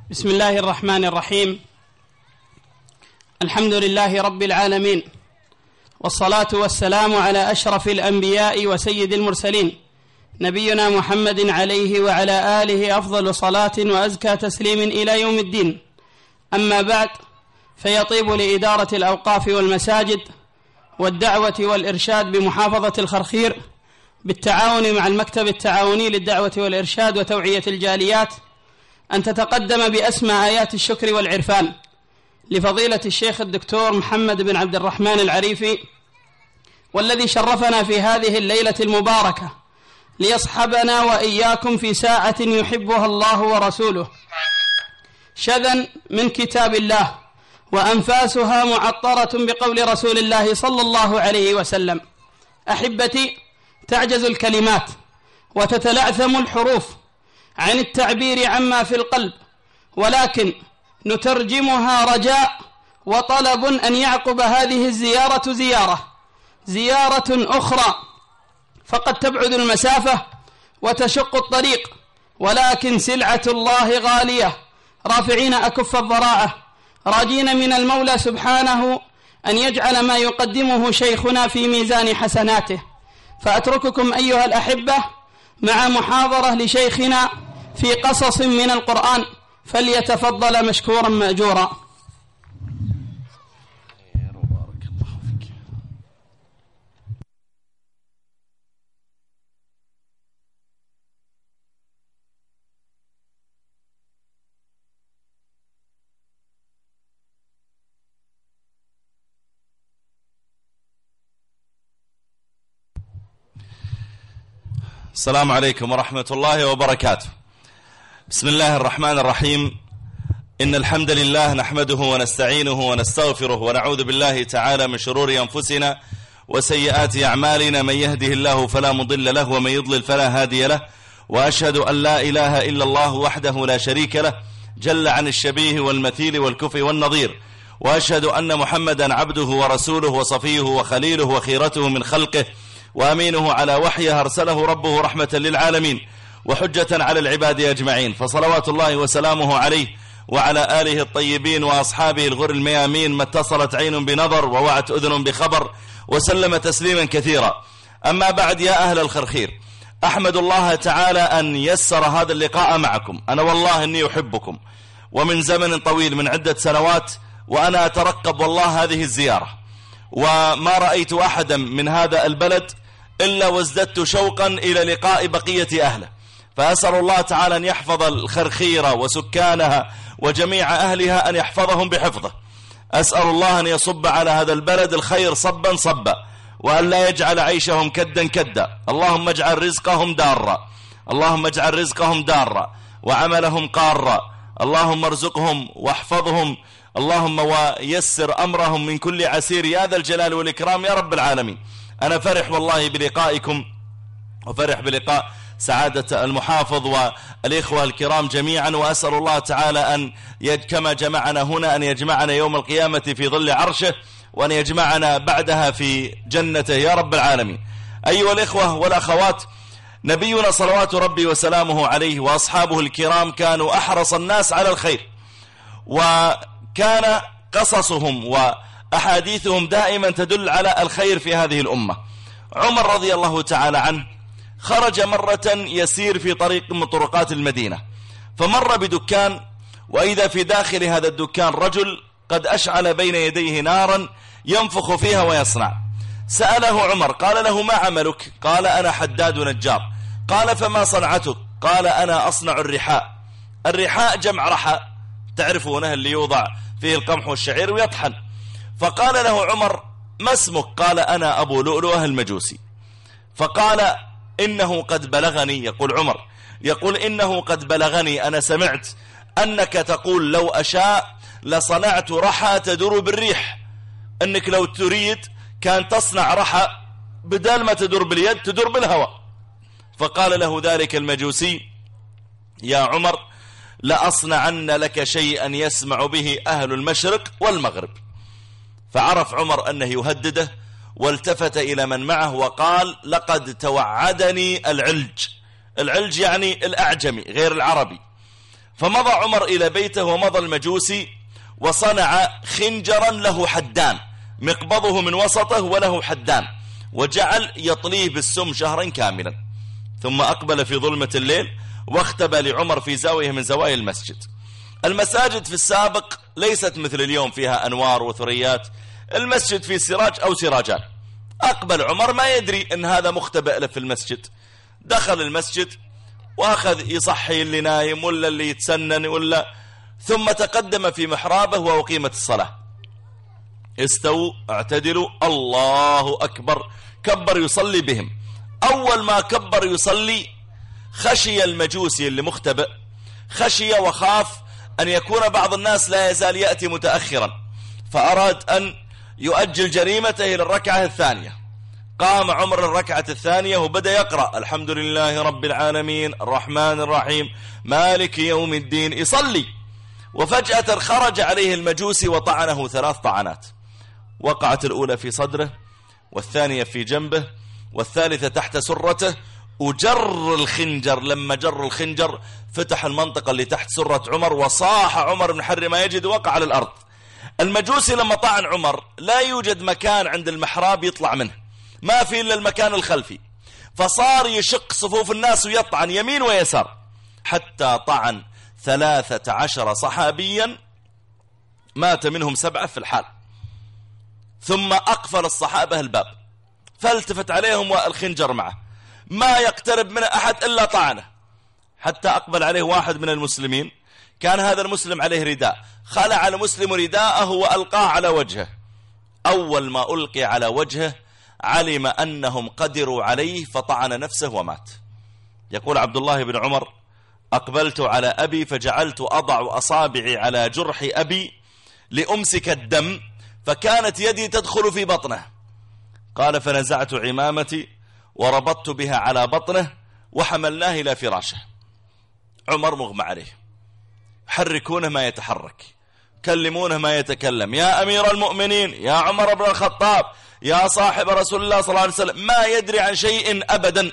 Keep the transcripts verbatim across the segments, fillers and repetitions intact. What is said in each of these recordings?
بسم الله الرحمن الرحيم. الحمد لله رب العالمين، والصلاة والسلام على أشرف الأنبياء وسيد المرسلين نبينا محمد عليه وعلى آله أفضل صلاة وأزكى تسليم إلى يوم الدين. أما بعد، فيطيب لإدارة الأوقاف والمساجد والدعوة والإرشاد بمحافظة الخرخير بالتعاون مع المكتب التعاوني للدعوة والإرشاد وتوعية الجاليات أن تتقدم بأسمى آيات الشكر والعرفان لفضيلة الشيخ الدكتور محمد بن عبد الرحمن العريفي، والذي شرفنا في هذه الليلة المباركة ليصحبنا وإياكم في ساعة يحبها الله ورسوله، شذا من كتاب الله وأنفاسها معطرة بقول رسول الله صلى الله عليه وسلم. أحبتي، تعجز الكلمات وتتلعثم الحروف عن التعبير عما في القلب، ولكن نترجمها رجاء وطلب أن يعقب هذه الزيارة زيارة زيارة أخرى، فقد تبعد المسافة وتشق الطريق، ولكن سلعة الله غالية، رافعين أكف الضراعة راجين من المولى سبحانه أن يجعل ما يقدمه شيخنا في ميزان حسناته. فأترككم أيها الأحبة مع محاضرة لشيخنا في قصص من القرآن، فليتفضل مشكورا مأجورا. السلام عليكم ورحمة الله وبركاته. بسم الله الرحمن الرحيم. إن الحمد لله نحمده ونستعينه ونستغفره ونعوذ بالله تعالى من شرور أنفسنا وسيئات أعمالنا، من يهده الله فلا مضل له ومن يضلل فلا هادي له، وأشهد أن لا إله إلا الله وحده لا شريك له جل عن الشبيه والمثيل والكفء والنظير، وأشهد أن محمدا عبده ورسوله وصفيه وخليله وخيرته من خلقه وأمينه على وحيه أرسله ربه رحمة للعالمين وحجة على العباد أجمعين، فصلوات الله وسلامه عليه وعلى آله الطيبين وأصحابه الغر الميامين، ما اتصلت عين بنظر ووعت أذن بخبر، وسلم تسليما كثيرا. أما بعد، يا أهل الخرخير، أحمد الله تعالى أن يسر هذا اللقاء معكم. أنا والله أني أحبكم، ومن زمن طويل من عدة سنوات وأنا أترقب والله هذه الزيارة، وما رأيت أحدا من هذا البلد إلا وازددت شوقا إلى لقاء بقية أهله، فأسأل الله تعالى أن يحفظ الخرخيرة وسكانها وجميع أهلها، أن يحفظهم بحفظه. أسأل الله أن يصب على هذا البلد الخير صبا صبا، وأن لا يجعل عيشهم كدا كدا. اللهم اجعل رزقهم دارا، اللهم اجعل رزقهم دارا وعملهم قارا، اللهم ارزقهم واحفظهم، اللهم ويسر أمرهم من كل عسير، يا ذا الجلال والإكرام يا رب العالمين. أنا فرح والله بلقائكم، وفرح بلقاء سعادة المحافظ والإخوة الكرام جميعا، وأسأل الله تعالى أن يج كما جمعنا هنا أن يجمعنا يوم القيامة في ظل عرشه، وأن يجمعنا بعدها في جنته يا رب العالمين. أيها الإخوة والأخوات، نبينا صلوات ربي وسلامه عليه وأصحابه الكرام كانوا أحرص الناس على الخير، وكان قصصهم وأحاديثهم دائما تدل على الخير في هذه الأمة. عمر رضي الله تعالى عنه خرج مرة يسير في طريق من طرقات المدينة، فمر بدكان، وإذا في داخل هذا الدكان رجل قد أشعل بين يديه نارا ينفخ فيها ويصنع. سأله عمر، قال له: ما عملك؟ قال: أنا حداد نجار. قال: فما صنعتك؟ قال: أنا أصنع الرحاء. الرحاء جمع رحاء، تعرفونه، اللي يوضع فيه القمح والشعير ويطحن. فقال له عمر: ما اسمك؟ قال: أنا أبو لؤلؤة المجوسي. فقال: إنه قد بلغني، يقول عمر، يقول: إنه قد بلغني، أنا سمعت أنك تقول لو أشاء لصنعت رحى تدور بالريح، أنك لو تريد كان تصنع رحى بدل ما تدور باليد تدور بالهواء. فقال له ذلك المجوسي: يا عمر، لأصنعن لك شيئا يسمع به أهل المشرق والمغرب. فعرف عمر أنه يهدده، والتفت إلى من معه وقال: لقد توعدني العلج. العلج يعني الأعجمي غير العربي. فمضى عمر إلى بيته ومضى المجوسي وصنع خنجرا له حدان، مقبضه من وسطه وله حدان، وجعل يطليه بالسم شهرا كاملا، ثم أقبل في ظلمة الليل واختبى لعمر في زاوية من زوايا المسجد. المساجد في السابق ليست مثل اليوم فيها أنوار وثريات، المسجد فيه سراج أو سراجان. أقبل عمر ما يدري أن هذا مختبئ له في المسجد، دخل المسجد وأخذ يصحي اللي نايم ولا اللي يتسنن ولا، ثم تقدم في محرابه وأقيمت الصلاة. استووا اعتدلوا، الله أكبر، كبر يصلي بهم. أول ما كبر يصلي خشي المجوسي اللي مختبئ، خشي وخاف أن يكون بعض الناس لا يزال يأتي متأخرا، فأراد أن يؤجل جريمته إلى الركعة الثانية. قام عمر الركعة الثانية وبدأ يقرأ الحمد لله رب العالمين الرحمن الرحيم مالك يوم الدين، يصلي. وفجأة خرج عليه المجوسي وطعنه ثلاث طعنات، وقعت الأولى في صدره، والثانية في جنبه، والثالثة تحت سرته، وجر الخنجر. لما جر الخنجر فتح المنطقة اللي تحت سرة عمر، وصاح عمر من حر ما يجد وقع على الأرض. المجوسي لما طعن عمر لا يوجد مكان عند المحراب يطلع منه، ما في إلا المكان الخلفي، فصار يشق صفوف الناس ويطعن يمين ويسار، حتى طعن ثلاثة عشر صحابيا مات منهم سبعة في الحال. ثم أقفل الصحابة الباب، فالتفت عليهم والخنجر معه، ما يقترب من أحد إلا طعنه، حتى أقبل عليه واحد من المسلمين. كان هذا المسلم عليه رداء، خلع المسلم رداءه وألقاه على وجهه. أول ما ألقي على وجهه علم أنهم قدروا عليه فطعن نفسه ومات. يقول عبد الله بن عمر: أقبلت على أبي فجعلت أضع أصابعي على جرح أبي لأمسك الدم، فكانت يدي تدخل في بطنه. قال: فنزعت عمامتي وربطت بها على بطنه وحملناه إلى فراشه. عمر مغمى عليه، حركونه ما يتحرك، كلمونه ما يتكلم، يا أمير المؤمنين، يا عمر بن الخطاب، يا صاحب رسول الله صلى الله عليه وسلم، ما يدري عن شيء أبدا.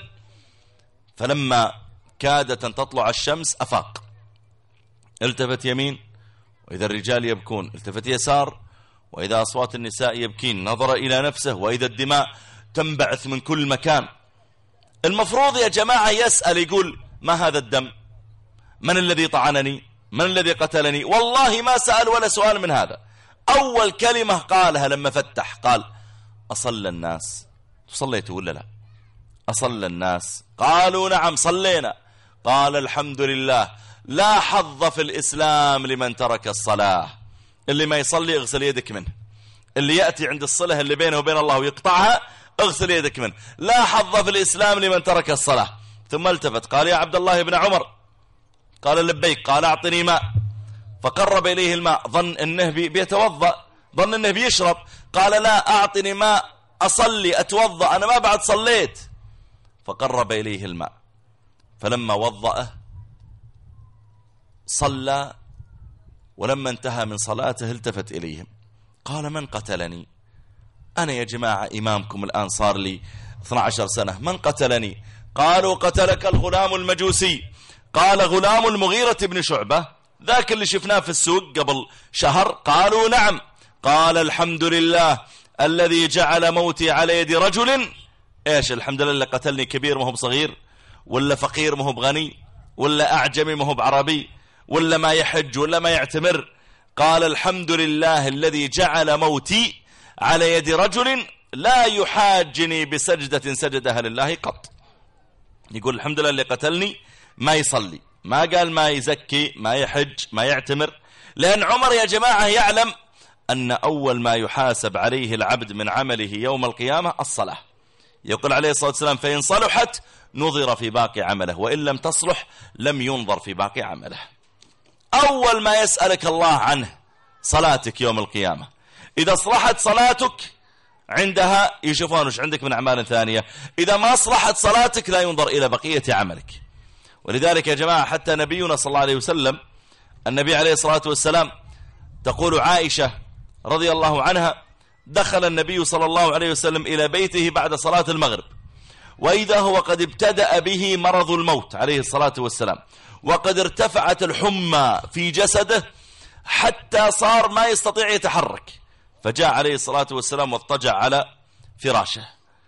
فلما كادت أن تطلع الشمس أفاق، التفت يمين وإذا الرجال يبكون، التفت يسار وإذا أصوات النساء يبكين، نظر إلى نفسه وإذا الدماء تنبعث من كل مكان. المفروض يا جماعة يسأل، يقول: ما هذا الدم؟ من الذي طعنني؟ من الذي قتلني؟ والله ما سأل ولا سؤال من هذا. أول كلمة قالها لما فتح قال: أصلى الناس؟ صليت ولا لا؟ أصلى الناس؟ قالوا: نعم صلينا. قال: الحمد لله، لا حظ في الإسلام لمن ترك الصلاة. اللي ما يصلي اغسل يدك منه، اللي يأتي عند الصلة اللي بينه وبين الله ويقطعها اغسل يدك منه، لا حظ في الإسلام لمن ترك الصلاة. ثم التفت قال: يا عبد الله بن عمر. قال: لبيك. قال: أعطني ماء. فقرب إليه الماء، ظن أنه بيتوضأ، ظن أنه بيشرب. قال: لا، أعطني ماء أصلي أتوضأ، أنا ما بعد صليت. فقرب إليه الماء، فلما وضأه صلى، ولما انتهى من صلاته التفت إليهم قال: من قتلني؟ أنا يا جماعة إمامكم الآن صار لي اثنتي عشرة سنة، من قتلني؟ قالوا: قتلك الغلام المجوسي. قال: غلام المغيرة بن شعبة، ذاك اللي شفناه في السوق قبل شهر؟ قالوا: نعم. قال: الحمد لله الذي جعل موتي على يد رجل. ايش الحمد لله؟ اللي قتلني كبير ما هو بصغير، ولا فقير ما هو بغني، ولا أعجمي ما هو بعربي، ولا ما يحج ولا ما يعتمر. قال: الحمد لله الذي جعل موتي على يد رجل لا يحاجني بسجدة سجدها لله قط. يقول الحمد لله اللي قتلني ما يصلي، ما قال ما يزكي، ما يحج، ما يعتمر، لأن عمر يا جماعة يعلم أن أول ما يحاسب عليه العبد من عمله يوم القيامة الصلاة. يقول عليه الصلاة والسلام: فإن صلحت نظر في باقي عمله، وإن لم تصلح لم ينظر في باقي عمله. أول ما يسألك الله عنه صلاتك يوم القيامة. إذا صلحت صلاتك عندها يشوفون وش عندك من أعمال ثانية، إذا ما صلحت صلاتك لا ينظر إلى بقية عملك. ولذلك يا جماعة حتى نبينا صلى الله عليه وسلم، النبي عليه الصلاة والسلام، تقول عائشة رضي الله عنها: دخل النبي صلى الله عليه وسلم إلى بيته بعد صلاة المغرب، وإذا هو قد ابتدأ به مرض الموت عليه الصلاة والسلام، وقد ارتفعت الحمى في جسده حتى صار ما يستطيع يتحرك، فجاء عليه الصلاة والسلام واضطجع على فراشه.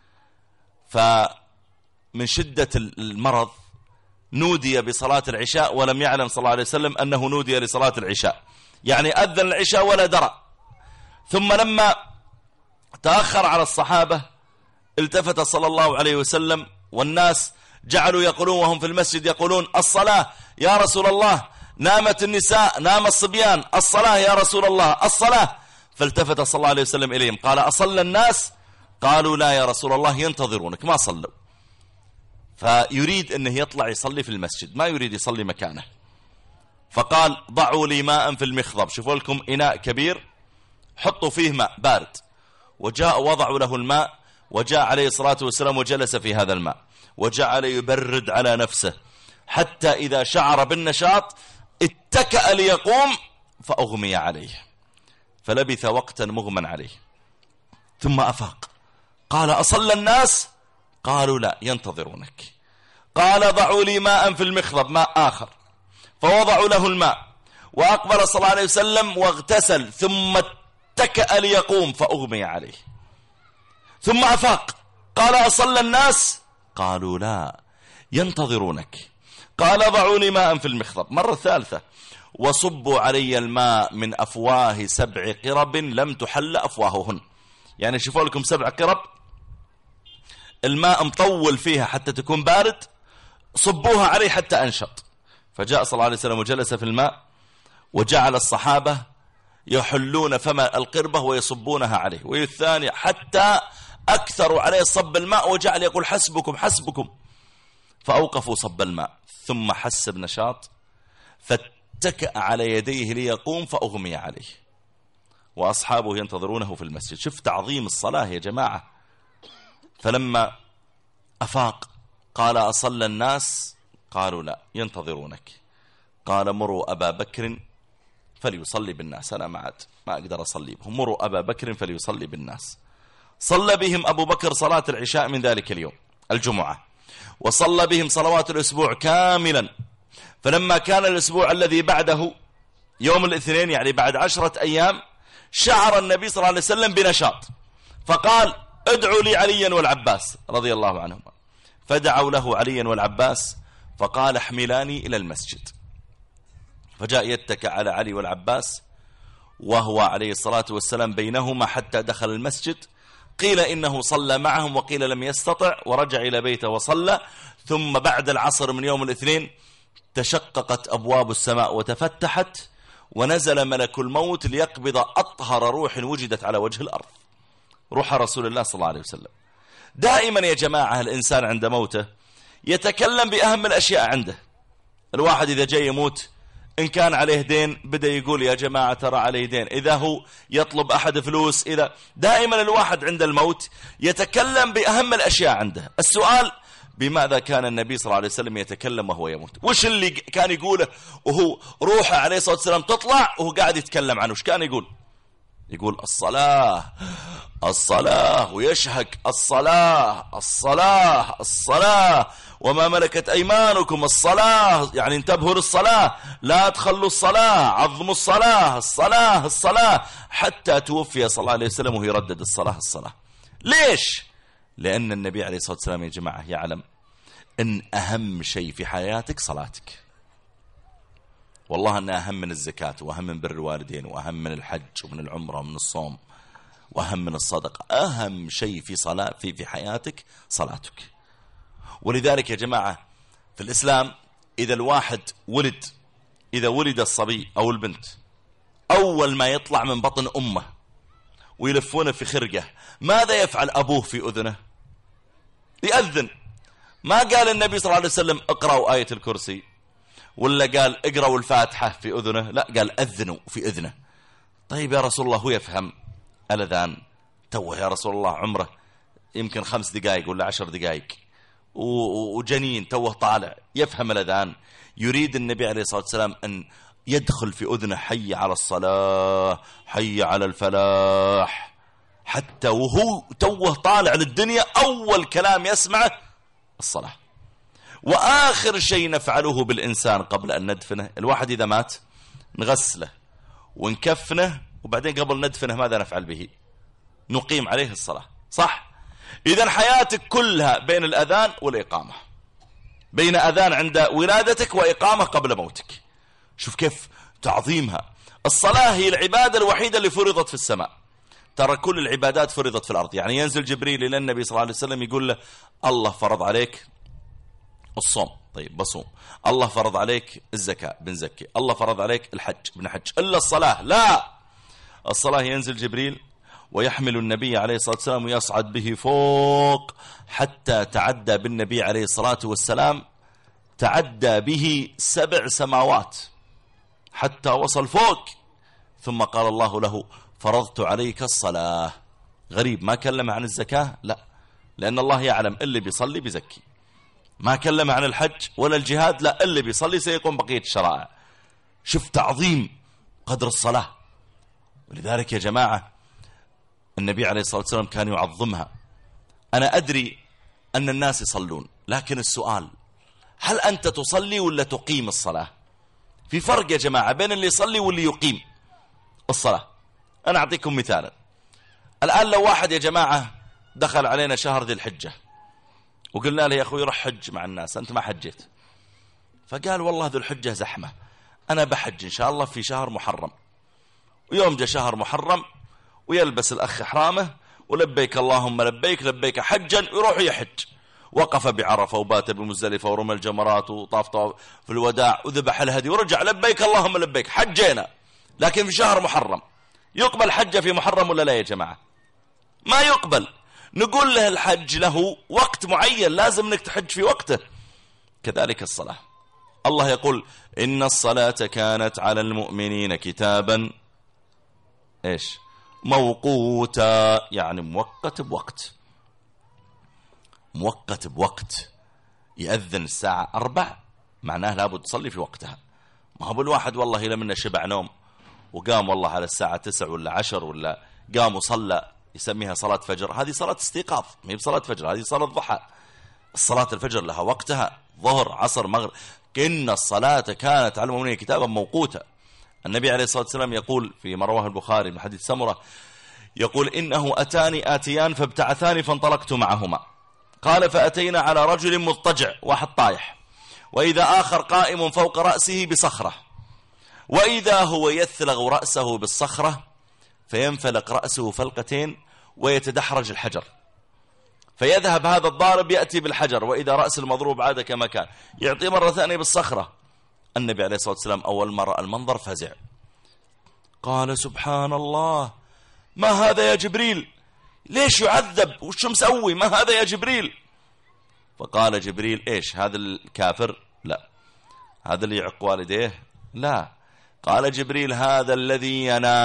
فمن شدة المرض نودي بصلاة العشاء ولم يعلم صلى الله عليه وسلم أنه نودي لصلاة العشاء، يعني أذن العشاء ولا درى. ثم لما تأخر على الصحابة التفت صلى الله عليه وسلم، والناس جعلوا يقولون وهم في المسجد يقولون الصلاة يا رسول الله، نامت النساء، نام الصبيان، الصلاة يا رسول الله، الصلاة. فالتفت صلى الله عليه وسلم إليهم قال أصلى الناس؟ قالوا لا يا رسول الله ينتظرونك، ما صلوا. فيريد أنه يطلع يصلي في المسجد، ما يريد يصلي مكانه، فقال ضعوا لي ماء في المخضب. شوفوا لكم إناء كبير حطوا فيه ماء بارد، وجاء وضعوا له الماء، وجاء عليه الصلاة والسلام وجلس في هذا الماء وجعل يبرد على نفسه حتى إذا شعر بالنشاط اتكأ ليقوم فأغمي عليه، فلبث وقتا مغمى عليه ثم أفاق. قال أصلى الناس؟ قالوا لا ينتظرونك. قال ضعوا لي ماء في المخضب، ماء آخر، فوضعوا له الماء وأقبل صلى الله عليه وسلم واغتسل ثم اتكأ ليقوم فأغمي عليه ثم أفاق. قال أصلى الناس؟ قالوا لا ينتظرونك. قال ضعوا لي ماء في المخضب مرة ثالثة، وصبوا علي الماء من أفواه سبع قرب لم تحل أفواههن. يعني شوفوا لكم سبع قرب الماء مطول فيها حتى تكون بارد، صبوها عليه حتى أنشط. فجاء صلى الله عليه وسلم وجلس في الماء، وجعل الصحابة يحلون فم القربة ويصبونها عليه، والثاني حتى أكثروا عليه صب الماء، وجعل يقول حسبكم حسبكم، فأوقفوا صب الماء ثم حس بنشاط فاتكأ على يديه ليقوم فأغمي عليه، وأصحابه ينتظرونه في المسجد. شوف تعظيم الصلاة يا جماعة. فلما أفاق قال أصلى الناس؟ قالوا لا ينتظرونك. قال مروا أبا بكر فليصلي بالناس، أنا ما عاد ما أقدر أصلي بهم، مروا أبا بكر فليصلي بالناس. صلى بهم أبو بكر صلاة العشاء من ذلك اليوم الجمعة، وصلى بهم صلوات الأسبوع كاملا. فلما كان الأسبوع الذي بعده يوم الاثنين، يعني بعد عشرة أيام، شعر النبي صلى الله عليه وسلم بنشاط، فقال ادعوا لي عليا والعباس رضي الله عنهما، فدعوا له عليا والعباس، فقال احملاني إلى المسجد. فجاء يتكى على علي والعباس وهو عليه الصلاة والسلام بينهما حتى دخل المسجد. قيل إنه صلى معهم وقيل لم يستطع ورجع إلى بيته وصلى. ثم بعد العصر من يوم الاثنين تشققت أبواب السماء وتفتحت، ونزل ملك الموت ليقبض أطهر روح وجدت على وجه الأرض، روح رسول الله صلى الله عليه وسلم. دائما يا جماعة الإنسان عند موته يتكلم بأهم الأشياء عنده. الواحد إذا جاي يموت إن كان عليه دين بدأ يقول يا جماعة ترى عليه دين، إذا هو يطلب أحد فلوس، إذا دائما الواحد عند الموت يتكلم بأهم الأشياء عنده. السؤال بماذا كان النبي صلى الله عليه وسلم يتكلم وهو يموت؟ وش اللي كان يقوله وهو روحه عليه الصلاة والسلام تطلع وهو قاعد يتكلم عنه؟ وش كان يقول؟ يقول الصلاة الصلاة، ويشهق الصلاة الصلاة الصلاة، وما ملكت أيمانكم الصلاة، يعني انتبهوا للصلاة، لا تخلوا الصلاة، عظموا الصلاة الصلاة الصلاة، حتى توفي صلى الله عليه وسلم وهو يردد الصلاة الصلاة. ليش؟ لأن النبي عليه الصلاة والسلام يا جماعة يعلم أن أهم شيء في حياتك صلاتك. والله أنها أهم من الزكاة، وأهم من بر الوالدين، وأهم من الحج ومن العمرة ومن الصوم، وأهم من الصدقة. أهم شيء في صلاة في في حياتك صلاتك. ولذلك يا جماعة في الإسلام إذا الواحد ولد، إذا ولد الصبي أو البنت، أول ما يطلع من بطن أمه ويلفونه في خرقه، ماذا يفعل أبوه في أذنه؟ يأذن. ما قال النبي صلى الله عليه وسلم اقرأوا آية الكرسي، ولا قال اقرأوا الفاتحة في أذنه، لا قال أذنوا في أذنه. طيب يا رسول الله هو يفهم الأذان؟ توه يا رسول الله عمره يمكن خمس دقائق ولا عشر دقائق، وجنين توه طالع يفهم الأذان. يريد النبي عليه الصلاة والسلام أن يدخل في أذنه حي على الصلاة، حي على الفلاح، حتى وهو توه طالع للدنيا أول كلام يسمعه الصلاة. وآخر شيء نفعله بالإنسان قبل أن ندفنه، الواحد إذا مات نغسله ونكفنه، وبعدين قبل ندفنه ماذا نفعل به؟ نقيم عليه الصلاة، صح؟ إذن حياتك كلها بين الأذان والإقامة، بين أذان عند ولادتك وإقامة قبل موتك. شوف كيف تعظيمها. الصلاة هي العبادة الوحيدة اللي فرضت في السماء، ترى كل العبادات فرضت في الأرض. يعني ينزل جبريل إلى النبي صلى الله عليه وسلم يقول له الله فرض عليك الصوم، طيب بصوم. الله فرض عليك الزكاة، بنزكي. الله فرض عليك الحج، بنحج. إلا الصلاة لا، الصلاة ينزل جبريل ويحمل النبي عليه الصلاة والسلام ويصعد به فوق حتى تعدى بالنبي عليه الصلاة والسلام، تعدى به سبع سماوات حتى وصل فوق، ثم قال الله له فرضت عليك الصلاة. غريب، ما كلم عن الزكاة؟ لا، لأن الله يعلم اللي بيصلي بيزكي. ما كلم عن الحج ولا الجهاد؟ لا، اللي بيصلي سيقوم بقية الشرائع. شوف تعظيم قدر الصلاة. ولذلك يا جماعة النبي عليه الصلاة والسلام كان يعظمها. أنا أدري أن الناس يصلون، لكن السؤال هل أنت تصلي ولا تقيم الصلاة؟ في فرق يا جماعة بين اللي يصلي واللي يقيم الصلاة. أنا أعطيكم مثالا. الآن لو واحد يا جماعة دخل علينا شهر ذي الحجة وقلنا له يا أخوي روح حج مع الناس، أنت ما حجيت، فقال والله ذو الحجة زحمة، أنا بحج إن شاء الله في شهر محرم. ويوم جاء شهر محرم ويلبس الأخ إحرامه ولبيك اللهم لبيك لبيك حجا، ويروح يحج. وقف بعرفة وبات بمزدلفة ورمى الجمرات وطاف طاف في الوداع وذبح الهدي ورجع لبيك اللهم لبيك، حجينا. لكن في شهر محرم يقبل حجة في محرم ولا لا يا جماعة؟ ما يقبل. نقول له الحج له وقت معين لازم انك تحج في وقته. كذلك الصلاة، الله يقول إن الصلاة كانت على المؤمنين كتابا إيش؟ موقوتا، يعني موقت بوقت، موقت بوقت. يأذن الساعة أربع معناه لابد تصلي في وقتها. ما هو بالواحد والله إلى منا شبع نوم وقام والله على الساعة تسع ولا عشر ولا قام وصلى، يسميها صلاة فجر. هذه صلاة استيقاظ، ما هي بصلاة فجر، هذه صلاة ضحى. الصلاة الفجر لها وقتها، ظهر عصر مغرب. إن الصلاة كانت على المؤمنين كتابا موقوتا. النبي عليه الصلاة والسلام يقول في رواه البخاري من حديث سمرة، يقول إنه أتاني آتيان فابتعثاني فانطلقت معهما. قال فأتينا على رجل مضطجع، واحد طايح، وإذا آخر قائم فوق رأسه بصخرة، وإذا هو يثلغ رأسه بالصخرة فينفلق رأسه فلقتين ويتدحرج الحجر، فيذهب هذا الضارب يأتي بالحجر، وإذا رأس المضروب عاد كما كان، يعطي مرة ثانية بالصخرة. النبي عليه الصلاة والسلام أول ما رأى المنظر فزع، قال سبحان الله، ما هذا يا جبريل؟ ليش يعذب؟ وش مسوي؟ ما هذا يا جبريل؟ فقال جبريل إيش؟ هذا الكافر؟ لا. هذا اللي يعق والديه؟ لا. قال جبريل هذا الذي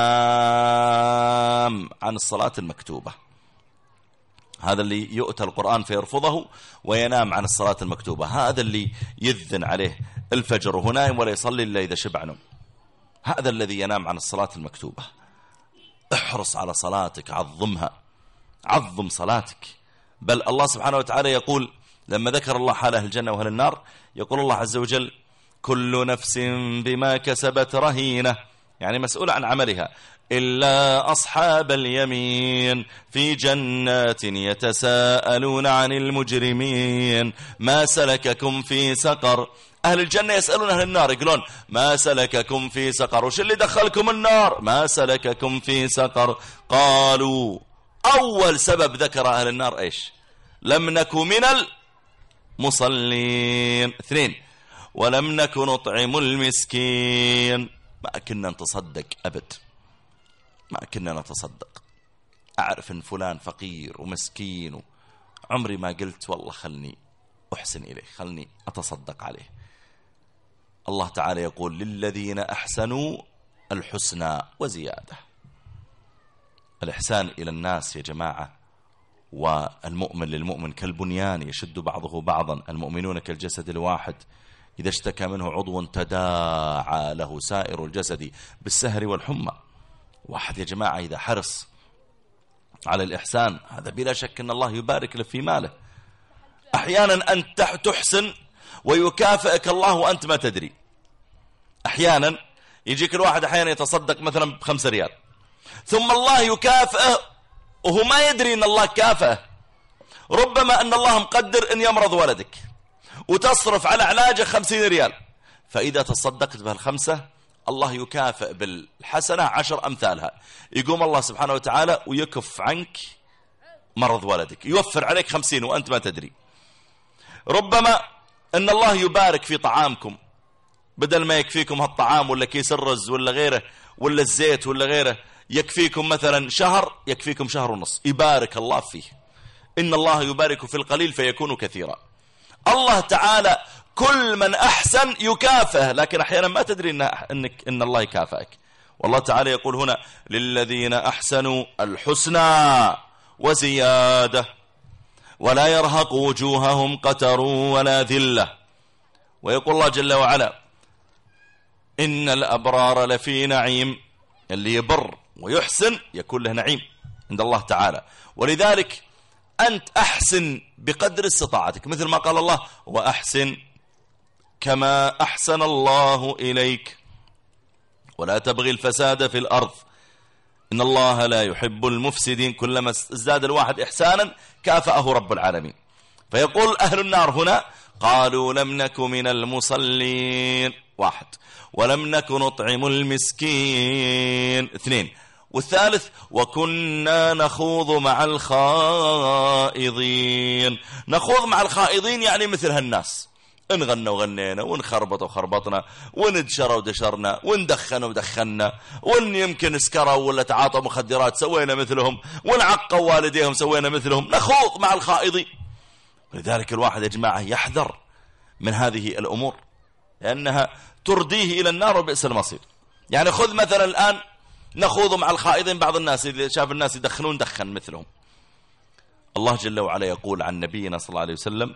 ينام عن الصلاة المكتوبة، هذا اللي يؤتى القرآن فيرفضه وينام عن الصلاة المكتوبة، هذا اللي يذن عليه الفجر وهو نائم ولا يصلي إلا إذا شبع نوم، هذا الذي ينام عن الصلاة المكتوبة. احرص على صلاتك، عظمها، عظم صلاتك. بل الله سبحانه وتعالى يقول لما ذكر الله حال أهل الجنة وأهل النار، يقول الله عز وجل كل نفس بما كسبت رهينة، يعني مسؤولة عن عملها، إلا أصحاب اليمين في جنات يتساءلون عن المجرمين ما سلككم في سقر. أهل الجنة يسألون أهل النار يقولون ما سلككم في سقر، وش اللي دخلكم النار؟ ما سلككم في سقر. قالوا أول سبب ذكر أهل النار إيش؟ لم نكن من المصلين. اثنين، ولم نكن نطعم المسكين، ما كنا نتصدق أبد، ما كنا نتصدق. أعرف أن فلان فقير ومسكين، عمري ما قلت والله خلني أحسن إليه، خلني أتصدق عليه. الله تعالى يقول للذين أحسنوا الحسنى وزيادة. الإحسان إلى الناس يا جماعة، والمؤمن للمؤمن كالبنيان يشد بعضه بعضا، المؤمنون كالجسد الواحد إذا اشتكى منه عضو تداعى له سائر الجسد بالسهر والحمى. واحد يا جماعة إذا حرص على الإحسان، هذا بلا شك أن الله يبارك له في ماله. أحيانا أن تحسن ويكافئك الله وأنت ما تدري. أحيانا يجيك الواحد أحيانا يتصدق مثلا بخمسة ريال، ثم الله يكافئه وهو ما يدري أن الله كافئه. ربما أن الله مقدر أن يمرض ولدك وتصرف على علاجه خمسين ريال، فإذا تصدقت بهالخمسة الله يكافئ بالحسنة عشر أمثالها. يقوم الله سبحانه وتعالى ويكف عنك مرض ولدك، يوفر عليك خمسين وأنت ما تدري. ربما أن الله يبارك في طعامكم، بدل ما يكفيكم هالطعام ولا كيس الرز ولا غيره ولا الزيت ولا غيره يكفيكم مثلا شهر، يكفيكم شهر ونص، يبارك الله فيه. إن الله يبارك في القليل فيكون كثيرا. الله تعالى كل من أحسن يكافئه، لكن أحيانا ما تدري إن, إنك إن الله يكافئك. والله تعالى يقول هنا للذين أحسنوا الحسنى وزيادة ولا يرهق وجوههم قتر ولا ذلة. ويقول الله جل وعلا إن الأبرار لفي نعيم، اللي يبر ويحسن يكون له نعيم عند الله تعالى. ولذلك أنت أحسن بقدر استطاعتك، مثل ما قال الله وأحسن كما أحسن الله إليك ولا تبغي الفساد في الأرض إن الله لا يحب المفسدين. كلما ازداد الواحد إحسانا كافأه رب العالمين. فيقول أهل النار هنا قالوا لم نك من المصلين، واحد، ولم نك نطعم المسكين، اثنين، والثالث وكنا نخوض مع الخائضين. نخوض مع الخائضين يعني مثل هالناس، انغنى وغنينا ونخربط وخربطنا وندشر ودشرنا وندخن ودخنا وان يمكن اسكروا ولا تعاطوا مخدرات سوينا مثلهم ونعقوا والديهم سوينا مثلهم. نخوض مع الخائضين. لذلك الواحد يا جماعة يحذر من هذه الأمور لأنها ترديه إلى النار وبئس المصير. يعني خذ مثلا الآن نخوض مع الخائضين، بعض الناس إذا شاف الناس يدخنون دخن مثلهم. الله جل وعلا يقول عن نبينا صلى الله عليه وسلم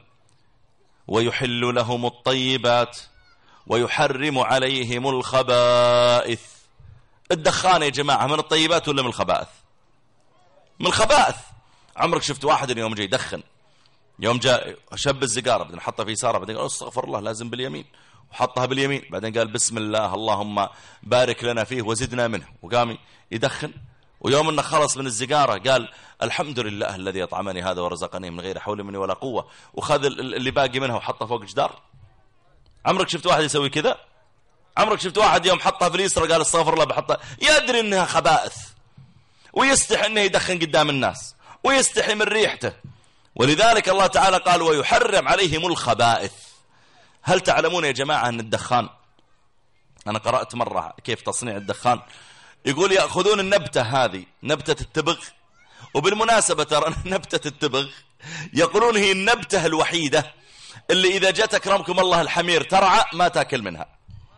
ويحل لهم الطيبات ويحرم عليهم الخبائث. الدخان يا جماعة من الطيبات ولا من الخبائث؟ من الخبائث. عمرك شفت واحد اليوم جاي يدخن، يوم جاء شب الزقارة بعدين حطها في يساره بعدين قال استغفر الله لازم باليمين وحطها باليمين بعدين قال بسم الله اللهم بارك لنا فيه وزدنا منه وقام يدخن. ويوم انه خلص من الزقارة قال الحمد لله الذي أطعمني هذا ورزقني من غير حول مني ولا قوة، وخذ اللي باقي منها وحطها فوق جدار. عمرك شفت واحد يسوي كذا؟ عمرك شفت واحد يوم حطها في اليسرى قال استغفر الله بحطها؟ يدري انها خبائث ويستحي انه يدخن قدام الناس ويستحي من ريحته. ولذلك الله تعالى قال ويحرم عليهم الخبائث. هل تعلمون يا جماعة أن الدخان، أنا قرأت مرة كيف تصنيع الدخان، يقول يأخذون النبتة هذه نبتة التبغ، وبالمناسبة ترى نبتة التبغ يقولون هي النبتة الوحيدة اللي إذا جاءت أكرمكم الله الحمير ترعى ما تأكل منها.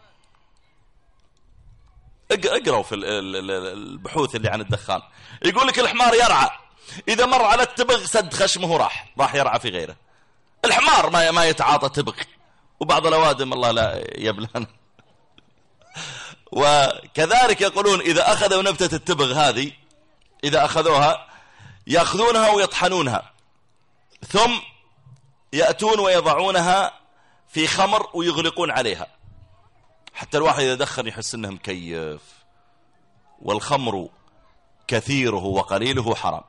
اقرأوا في البحوث اللي عن الدخان، يقول لك الحمار يرعى إذا مر على التبغ سد خشمه راح راح يرعى في غيره. الحمار ما ما يتعاطى تبغ، وبعض الأوادم الله لا يبلغنا. وكذلك يقولون إذا أخذوا نبتة التبغ هذه إذا أخذوها يأخذونها ويطحنونها ثم يأتون ويضعونها في خمر ويغلقون عليها حتى الواحد إذا دخن يحس أنه مكيف. والخمر كثيره وقليله حرام.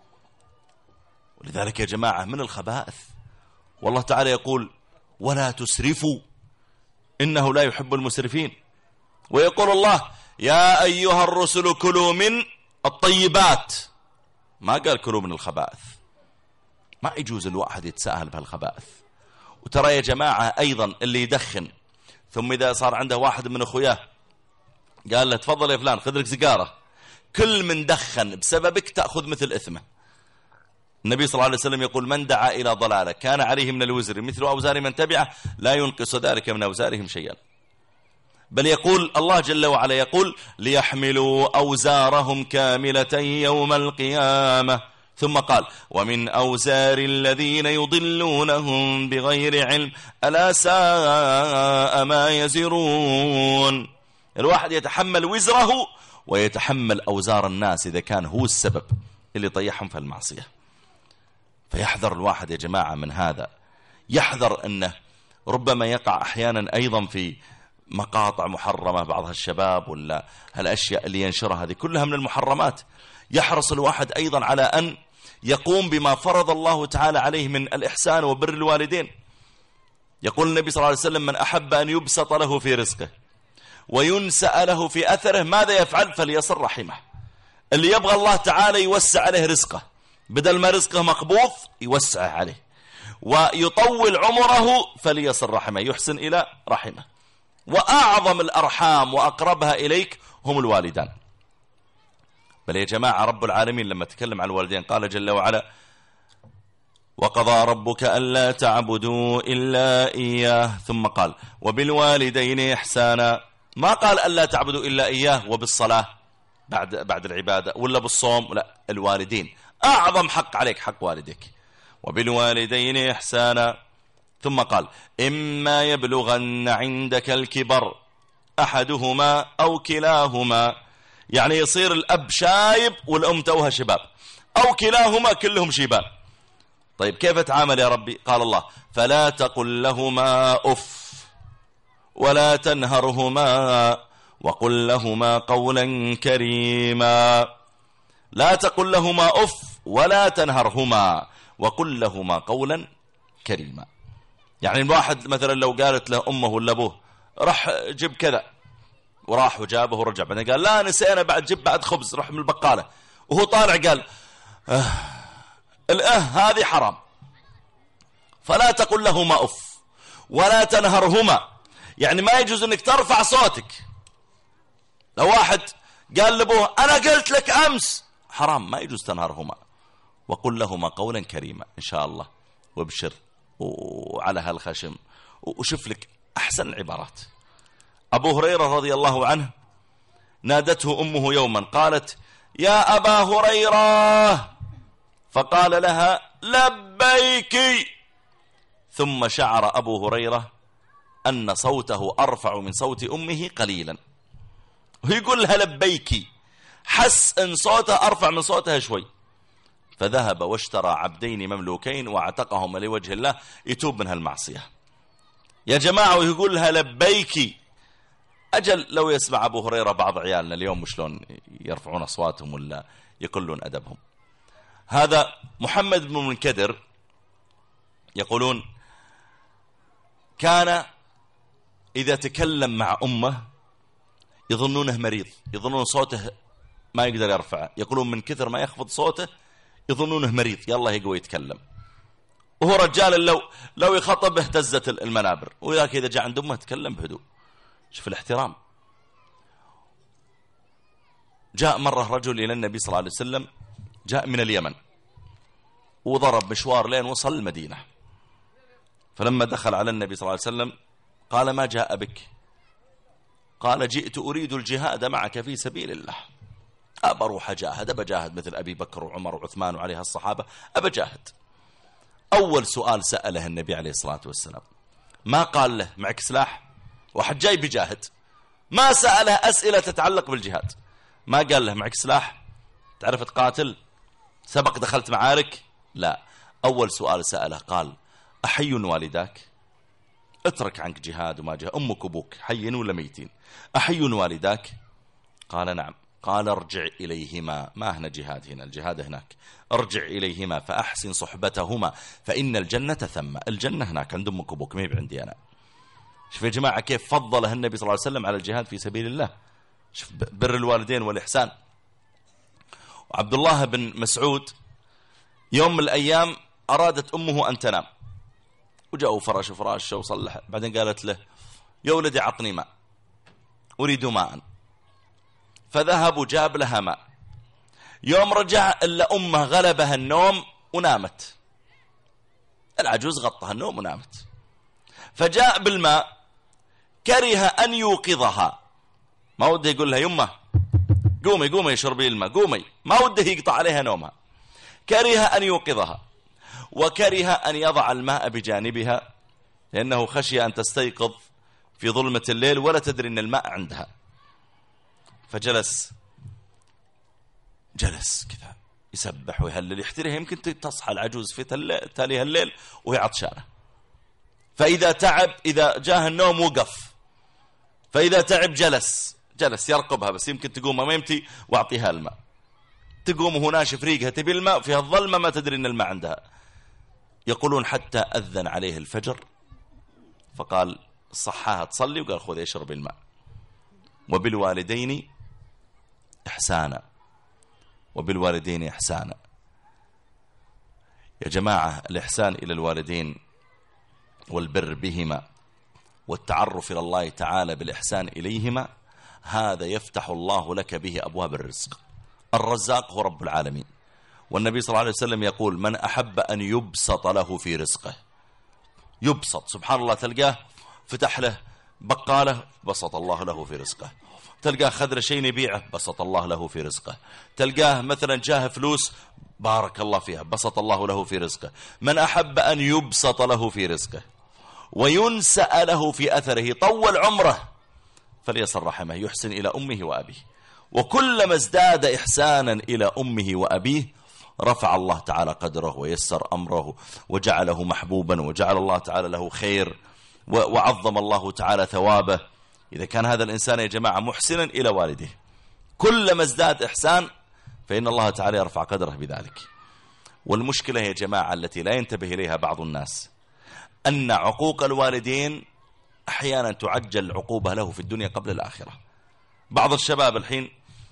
ولذلك يا جماعة من الخبائث. والله تعالى يقول ولا تسرفوا إنه لا يحب المسرفين. ويقول الله يا أيها الرسل كلوا من الطيبات، ما قال كلوا من الخبائث. ما يجوز الواحد يتساهل بهالخبائث. وترى يا جماعة أيضا اللي يدخن ثم إذا صار عنده واحد من أخوياه قال له تفضل يا فلان خذ لك سيجارة، كل من دخن بسببك تأخذ مثل إثمه. النبي صلى الله عليه وسلم يقول من دعا إلى ضلالة كان عليه من الوزر مثل أوزار من تبعه لا ينقص ذلك من أوزارهم شيئا. بل يقول الله جل وعلا يقول ليحملوا أوزارهم كاملة يوم القيامة، ثم قال ومن أوزار الذين يضلونهم بغير علم ألا ساء ما يزرون. الواحد يتحمل وزره ويتحمل أوزار الناس إذا كان هو السبب اللي طيحهم في المعصية. فيحذر الواحد يا جماعة من هذا، يحذر أنه ربما يقع أحيانا أيضا في مقاطع محرمة بعضها الشباب، ولا هالأشياء اللي ينشرها هذه كلها من المحرمات. يحرص الواحد أيضا على أن يقوم بما فرض الله تعالى عليه من الإحسان وبر الوالدين. يقول النبي صلى الله عليه وسلم: من أحب أن يبسط له في رزقه وينسأ له في أثره ماذا يفعل؟ فليصل رحمه. اللي يبغى الله تعالى يوسع عليه رزقه، بدل ما رزقه مقبوض يوسعه عليه، ويطول عمره فليصل رحمه، يحسن إلى رحمه. وأعظم الأرحام وأقربها إليك هم الوالدان. بل يا جماعة رب العالمين لما تكلم عن الوالدين قال جل وعلا: وقضى ربك ألا تعبدوا إلا إياه، ثم قال: وبالوالدين إحسانا. ما قال ألا تعبدوا إلا إياه وبالصلاة بعد بعد العبادة ولا بالصوم، لا، الوالدين أعظم حق عليك حق والدك. وبالوالدين إحسانا. ثم قال: إما يبلغن عندك الكبر أحدهما أو كلاهما، يعني يصير الأب شايب والأم توها شباب، أو كلاهما كلهم شيبان. طيب كيف اتعامل يا ربي؟ قال الله: فلا تقل لهما أف ولا تنهرهما وقل لهما قولا كريما. لا تقل لهما أف ولا تنهرهما وقل لهما قولا كريما. يعني الواحد مثلا لو قالت له أمه ولا أبوه راح جيب كذا، وراح وجابه ورجع، بعدين قال لا نسينا بعد جيب بعد خبز، راح من البقالة، وهو طالع قال آه الأه هذه حرام. فلا تقل لهما أف ولا تنهرهما، يعني ما يجوز انك ترفع صوتك. لو واحد قال لابوه انا قلت لك امس، حرام، ما يجوز تنهرهما. وقل لهما قولا كريما ان شاء الله، وابشر وعلى هالخشم، وشوف لك احسن العبارات. ابو هريرة رضي الله عنه نادته امه يوما قالت: يا ابا هريرة، فقال لها: لبيك. ثم شعر ابو هريرة أن صوته أرفع من صوت أمه قليلا، ويقول لها لبيكي، حس أن صوته أرفع من صوتها شوي، فذهب واشترى عبدين مملوكين واعتقهما لوجه الله يتوب من هالمعصية. يا جماعة ويقول لها لبيكي. أجل لو يسمع أبو هريرة بعض عيالنا اليوم مشلون يرفعون أصواتهم ولا يقلون أدبهم. هذا محمد بن منكدر يقولون كان إذا تكلم مع أمه يظنونه مريض، يظنون صوته ما يقدر يرفعه، يقولون من كثر ما يخفض صوته يظنونه مريض يلا يقوى يتكلم. وهو رجال لو لو يخطب اهتزت المنابر، ولكن إذا جاء عند أمه تكلم بهدوء. شوف الاحترام. جاء مرة رجل إلى النبي صلى الله عليه وسلم، جاء من اليمن وضرب مشوار لين وصل المدينة. فلما دخل على النبي صلى الله عليه وسلم قال: ما جاء بك؟ قال: جئت أريد الجهاد معك في سبيل الله، أبى أروح أجاهد، أبى أجاهد مثل أبي بكر وعمر وعثمان وعليها الصحابة، أبى أجاهد. أول سؤال سأله النبي عليه الصلاة والسلام ما قال له معك سلاح؟ واحد جاي بجاهد، ما سأله أسئلة تتعلق بالجهاد، ما قال له معك سلاح؟ تعرف تقاتل؟ سبق دخلت معارك؟ لا. أول سؤال سأله قال: أحي والداك؟ اترك عنك جهاد وما جهاد، أمك وأبوك حيين ولا ميتين؟ أحي والداك؟ قال: نعم. قال: ارجع إليهما، ما هنا جهاد هنا، الجهاد هناك، ارجع إليهما فأحسن صحبتهما فإن الجنة ثم، الجنة هناك عند أمك وأبوك، ما هي عندي أنا. شوف يا جماعة كيف فضله النبي صلى الله عليه وسلم على الجهاد في سبيل الله. شوف بر الوالدين والإحسان. وعبد الله بن مسعود يوم من الأيام أرادت أمه أن تنام، وجاءوا فرش فراشه وصلح، بعدين قالت له: يا ولدي عطني ماء، أريد ماء. فذهب وجاب لها ماء. يوم رجع إلا أمه غلبها النوم ونامت، العجوز غطها النوم ونامت. فجاء بالماء، كره أن يوقظها، ما وده يقول لها يمه قومي قومي اشربي الماء قومي، ما وده يقطع عليها نومها، كره أن يوقظها، وكره أن يضع الماء بجانبها لأنه خشي أن تستيقظ في ظلمة الليل ولا تدري أن الماء عندها. فجلس جلس كذا يسبح ويهلل يحترها، يمكن تصحى العجوز في تاليها الليل وهي عطشانة. فإذا تعب، إذا جاه النوم وقف، فإذا تعب جلس جلس يرقبها، بس يمكن تقوم أمامتي وأعطيها الماء، تقوم وهو ناشف ريقها تبي الماء، فيها الظلمة ما تدري أن الماء عندها. يقولون حتى أذن عليه الفجر فقال صحاها تصلي وقال خذ اشرب الماء. وبالوالدين إحسانا، وبالوالدين إحسانا. يا جماعة الإحسان إلى الوالدين والبر بهما والتعرف إلى الله تعالى بالإحسان إليهما، هذا يفتح الله لك به أبواب الرزق. الرزاق هو رب العالمين، والنبي صلى الله عليه وسلم يقول من أحب أن يبسط له في رزقه، يبسط، سبحان الله، تلقاه فتح له بقاله بسط الله له في رزقه، تلقاه خذ له شيء يبيعه بسط الله له في رزقه، تلقاه مثلا جاه فلوس بارك الله فيها بسط الله له في رزقه. من أحب أن يبسط له في رزقه وينسأ له في أثره، طول عمره، فليصل رحمه، يحسن إلى أمه وأبيه. وكلما ازداد إحسانا إلى أمه وأبيه رفع الله تعالى قدره ويسر أمره وجعله محبوبا، وجعل الله تعالى له خير، وعظم الله تعالى ثوابه. إذا كان هذا الإنسان يا جماعة محسنا إلى والده، كلما ازداد إحسان فإن الله تعالى يرفع قدره بذلك. والمشكلة يا جماعة التي لا ينتبه إليها بعض الناس أن عقوق الوالدين أحيانا تعجل العقوبة له في الدنيا قبل الآخرة. بعض الشباب الحين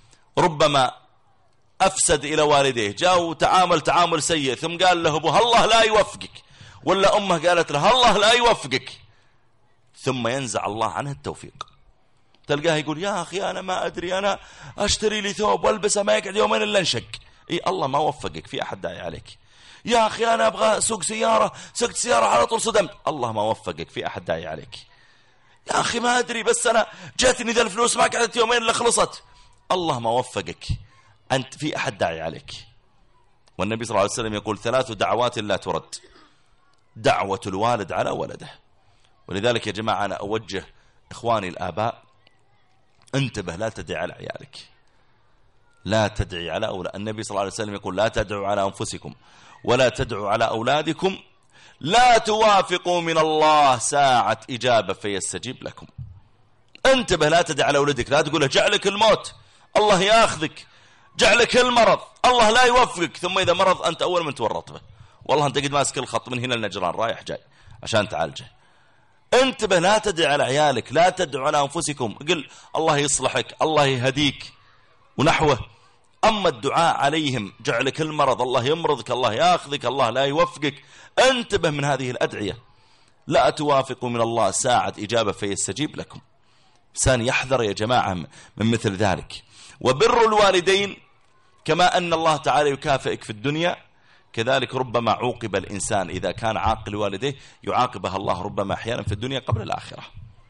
ربما أفسد إلى والديه، جاء وتعامل تعامل سيء، ثم قال له أبوه الله لا يوفقك، ولا أمه قالت له الله لا يوفقك، ثم ينزع الله عنه التوفيق. تلقاه يقول يا أخي أنا ما أدري، أنا أشتري لي ثوب والبسه ما يقعد يومين إلا انشق. إيه الله ما وفقك، في أحد داعي عليك. يا أخي أنا أبغى أسوق سيارة، سقت سيارة على طول صدمت، الله ما وفقك، في أحد داعي عليك. يا أخي ما أدري بس أنا جاتني ذا الفلوس ما قعدت يومين إلا خلصت، الله ما وفقك، أنت في أحد داعي عليك. والنبي صلى الله عليه وسلم يقول ثلاث دعوات لا ترد: دعوة الوالد على ولده. ولذلك يا جماعة أنا أوجه إخواني الآباء، انتبه، لا تدعي على عيالك، لا تدعي على أولاد. النبي صلى الله عليه وسلم يقول لا تدعوا على أنفسكم ولا تدعوا على أولادكم، لا توافقوا من الله ساعة إجابة فيستجيب لكم. انتبه، لا تدعي على أولادك، لا تقول جعلك الموت الله ياخذك، جعلك المرض الله لا يوفقك، ثم إذا مرض أنت أول من تورط به، والله أنت قد ماسك الخط من هنا لنجران رايح جاي عشان تعالجه. انتبه، لا تدعي على عيالك، لا تدعوا على أنفسكم، قل الله يصلحك الله يهديك ونحوه. أما الدعاء عليهم جعلك المرض الله يمرضك الله ياخذك الله لا يوفقك، انتبه من هذه الأدعية. لا توافقوا من الله ساعة إجابة فيستجيب لكم. إنسان يحذر يا جماعة من مثل ذلك. وبر الوالدين كما أن الله تعالى يكافئك في الدنيا، كذلك ربما عوقب الإنسان إذا كان عاقل والديه يعاقبها الله ربما أحيانا في الدنيا قبل الآخرة.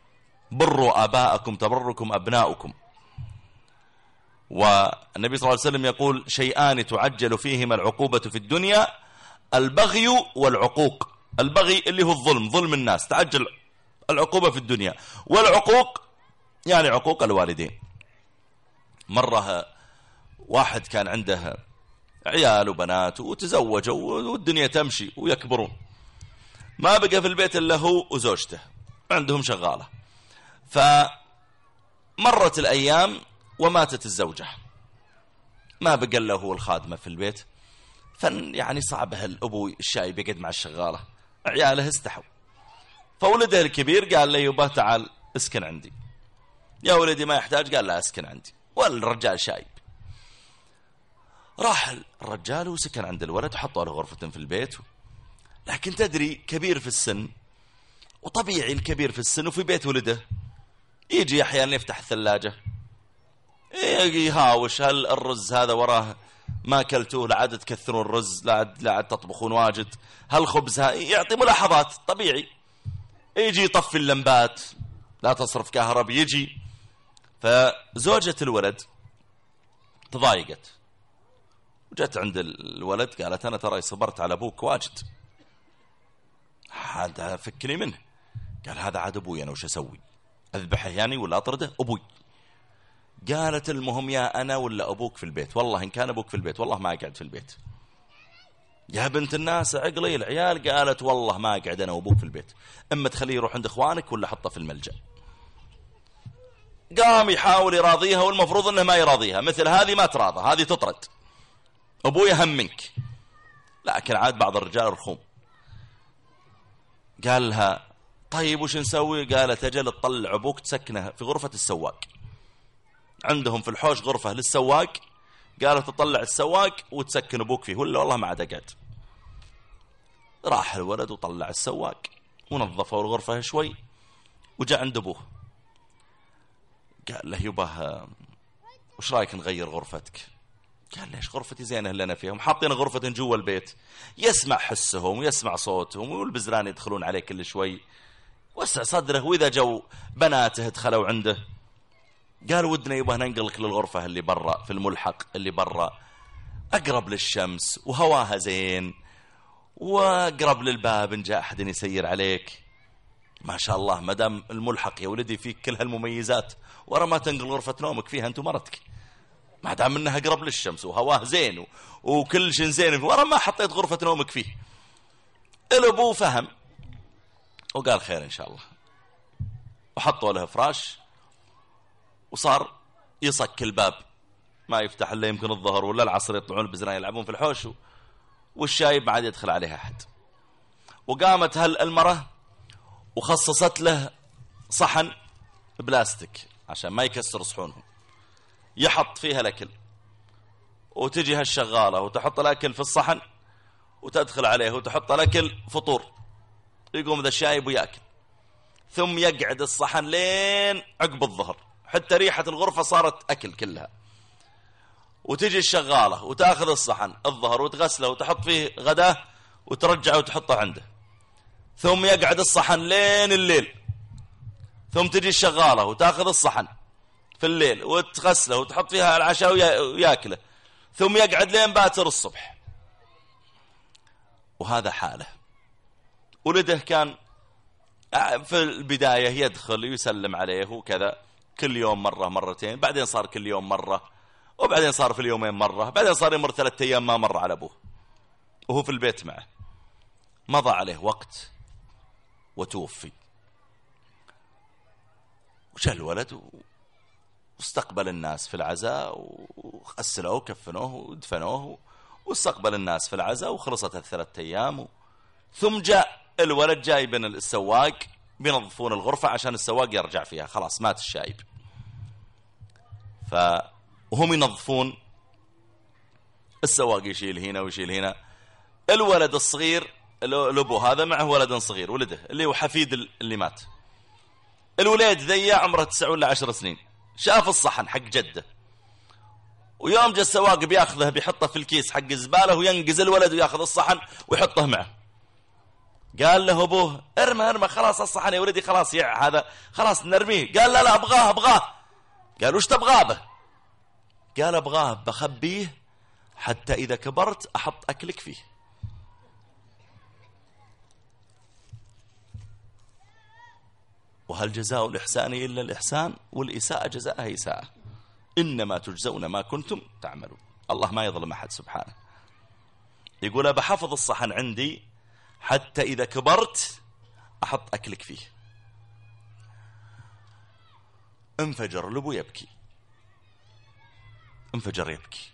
بروا آباءكم تبركم أبناؤكم. والنبي صلى الله عليه وسلم يقول شيئان تعجل فيهما العقوبة في الدنيا: البغي والعقوق. البغي اللي هو الظلم، ظلم الناس، تعجل العقوبة في الدنيا. والعقوق يعني عقوق الوالدين. مرة واحد كان عنده عيال وبنات وتزوجوا والدنيا تمشي ويكبرون، ما بقى في البيت إلا هو وزوجته، عندهم شغالة. فمرت الأيام وماتت الزوجة، ما بقى له هو الخادمة في البيت، فن يعني صعبه الأبو الشايب يقعد مع الشغالة، عياله استحوا. فولده الكبير قال له يبا تعال اسكن عندي. يا ولدي ما يحتاج، قال لا اسكن عندي، والرجال شايب. راح الرجال وسكن عند الولد وحطوا له غرفة في البيت. لكن تدري كبير في السن، وطبيعي الكبير في السن وفي بيت ولده يجي أحيانا يفتح الثلاجة يهاوش، هل الرز هذا وراه ما أكلتوه لعد تكثرون الرز، لعد, لعد تطبخون واجد، هل خبز، يعطي ملاحظات طبيعي. يجي يطفي اللمبات، لا تصرف كهرب، يجي. فزوجة الولد تضايقت وجت عند الولد قالت أنا ترى صبرت على أبوك واجد، هذا فكني منه. قال هذا عاد أبوي، أنا وش أسوي؟ أذبحه يعني ولا أطرده؟ أبوي. قالت المهم يا أنا ولا أبوك في البيت؟ والله إن كان أبوك في البيت والله ما أقعد في البيت. يا بنت الناس عقلي العيال. قالت والله ما أقعد أنا وأبوك في البيت، إما تخليه يروح عند إخوانك ولا حطه في الملجأ. قام يحاول يراضيها، والمفروض أنه ما يراضيها، مثل هذه ما تراضى، هذه تطرد، أبويا هم منك. لكن عاد بعض الرجال رخوم. قال لها طيب وش نسوي؟ قالت أجل تطلع أبوك تسكنه في غرفة السواق، عندهم في الحوش غرفة للسواق. قالت تطلع السواق وتسكن أبوك فيه، ولا والله ما عاد أقعد. راح الولد وطلع السواق ونظفوا الغرفة شوي، وجاء عند أبوه قال له يبا وش رايك نغير غرفتك؟ قال ليش؟ غرفتي زينة اللي أنا فيها، حاطين غرفة جوا البيت يسمع حسهم ويسمع صوتهم، والبزران يدخلون عليه كل شوي، وسع صدره، وإذا جو بناته دخلوا عنده. قال ودنا يبا ننقلك للغرفة اللي برا في الملحق اللي برا، أقرب للشمس وهواها زين، وأقرب للباب إن جاء أحد يسير عليك. ما شاء الله مدام الملحق يا ولدي فيك كل هالمميزات، ورا ما تنقل غرفة نومك فيها أنت ومرتك، ما دام منها قرب للشمس وهواه زين وكل شيء زين، ورا ما حطيت غرفة نومك فيه. الأبو فهم وقال خير إن شاء الله، وحطوا له فراش، وصار يصك الباب ما يفتح إلا يمكن الظهر ولا العصر، يطلعون البزران يلعبون في الحوش، والشايب ما عاد يدخل عليها أحد. وقامت هالمرة وخصصت له صحن بلاستيك عشان ما يكسر صحونهم، يحط فيها الأكل، وتجي هالشغالة وتحط الأكل في الصحن وتدخل عليه وتحط الأكل فطور، يقوم ذا الشايب ويأكل، ثم يقعد الصحن لين عقب الظهر حتى ريحة الغرفة صارت أكل كلها. وتجي الشغالة وتأخذ الصحن الظهر وتغسله وتحط فيه غداه وترجعه وتحطه عنده، ثم يقعد الصحن لين الليل، ثم تجي الشغالة وتأخذ الصحن في الليل وتغسله وتحط فيها العشاء ويأكله، ثم يقعد لين باكر الصبح. وهذا حاله. ولده كان في البداية يدخل ويسلم عليه وكذا كل يوم مرة مرتين، بعدين صار كل يوم مرة، وبعدين صار في اليومين مرة، بعدين صار يمر ثلاثة أيام ما مر على أبوه وهو في البيت معه. مضى عليه وقت وتوفي. وجاء الولد واستقبل الناس في العزاء، وغسلوه وكفنوه ودفنوه، واستقبل الناس في العزاء، وخلصت الثلاثة أيام. ثم جاء الولد جايب السواق بينظفون الغرفة عشان السواق يرجع فيها، خلاص مات الشايب. فهم ينظفون، السواق يشيل هنا ويشيل هنا. الولد الصغير الأبو هذا معه ولد صغير ولده اللي هو حفيد اللي مات. الولد ذي عمره تسع ولا عشر سنين، شاف الصحن حق جده، ويوم جاء السواق بياخذه بيحطه في الكيس حق الزبالة، وينقز الولد وياخذ الصحن ويحطه معه. قال له أبوه ارمى ارمى خلاص الصحن يا ولدي، خلاص يع هذا خلاص نرميه. قال لا لا أبغاه أبغاه. قال وش تبغاه به؟ قال أبغاه بخبيه حتى إذا كبرت أحط أكلك فيه. وهل جزاء الإحسان إلا الإحسان، والإساءة جزاءها إساءة، إنما تجزون ما كنتم تعملون. الله ما يظلم أحد سبحانه. يقول بحفظ الصحن عندي حتى إذا كبرت أحط أكلك فيه. انفجر الأبو يبكي، انفجر يبكي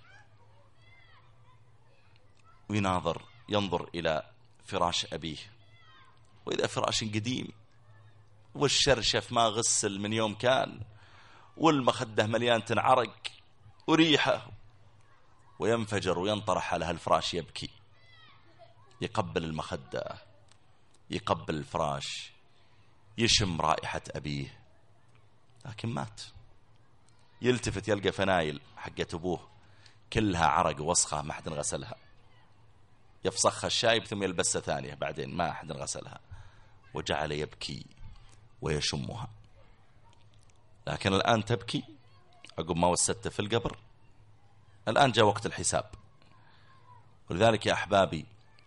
ويناظر ينظر إلى فراش أبيه، وإذا فراش قديم والشرشف ما غسل من يوم كان، والمخدة مليانة عرق وريحة، وينفجر وينطرح على هالفراش يبكي، يقبل المخدة يقبل الفراش، يشم رائحة أبيه، لكن مات. يلتفت يلقى فنايل حقت أبوه كلها عرق وسخة ما حد غسلها، يفسخها الشايب ثم يلبسها ثانية بعدين ما حد غسلها، وجعل يبكي ويشمها. لكن الآن تبكي عقب ما وسدت في القبر، الآن جاء وقت الحساب. ولذلك يا أحبابي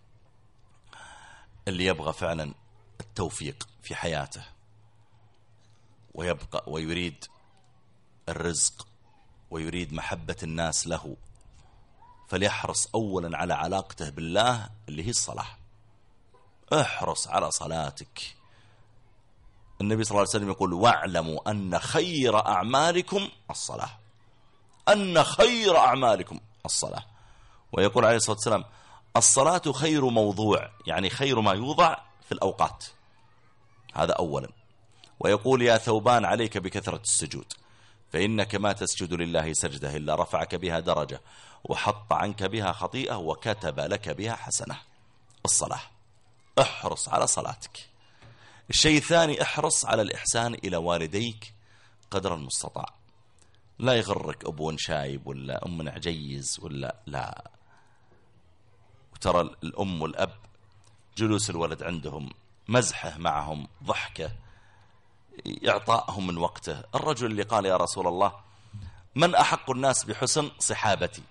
اللي يبغى فعلا التوفيق في حياته ويبقى ويريد الرزق ويريد محبة الناس له، فليحرص أولا على علاقته بالله اللي هي الصلاة. احرص على صلاتك. النبي صلى الله عليه وسلم يقول واعلموا أن خير أعمالكم الصلاة، أن خير أعمالكم الصلاة. ويقول عليه الصلاة والسلام الصلاة خير موضوع، يعني خير ما يوضع في الأوقات، هذا أولا. ويقول يا ثوبان عليك بكثرة السجود، فإنك ما تسجد لله سجدة إلا رفعك بها درجة وحط عنك بها خطيئة وكتب لك بها حسنة. الصلاة، احرص على صلاتك. الشيء الثاني احرص على الإحسان إلى والديك قدر المستطاع. لا يغرك أبو شايب ولا أم عجيز ولا لا. وترى الأم والأب جلوس الولد عندهم، مزحه معهم، ضحكه، إعطائهم من وقته. الرجل اللي قال يا رسول الله من أحق الناس بحسن صحابتي؟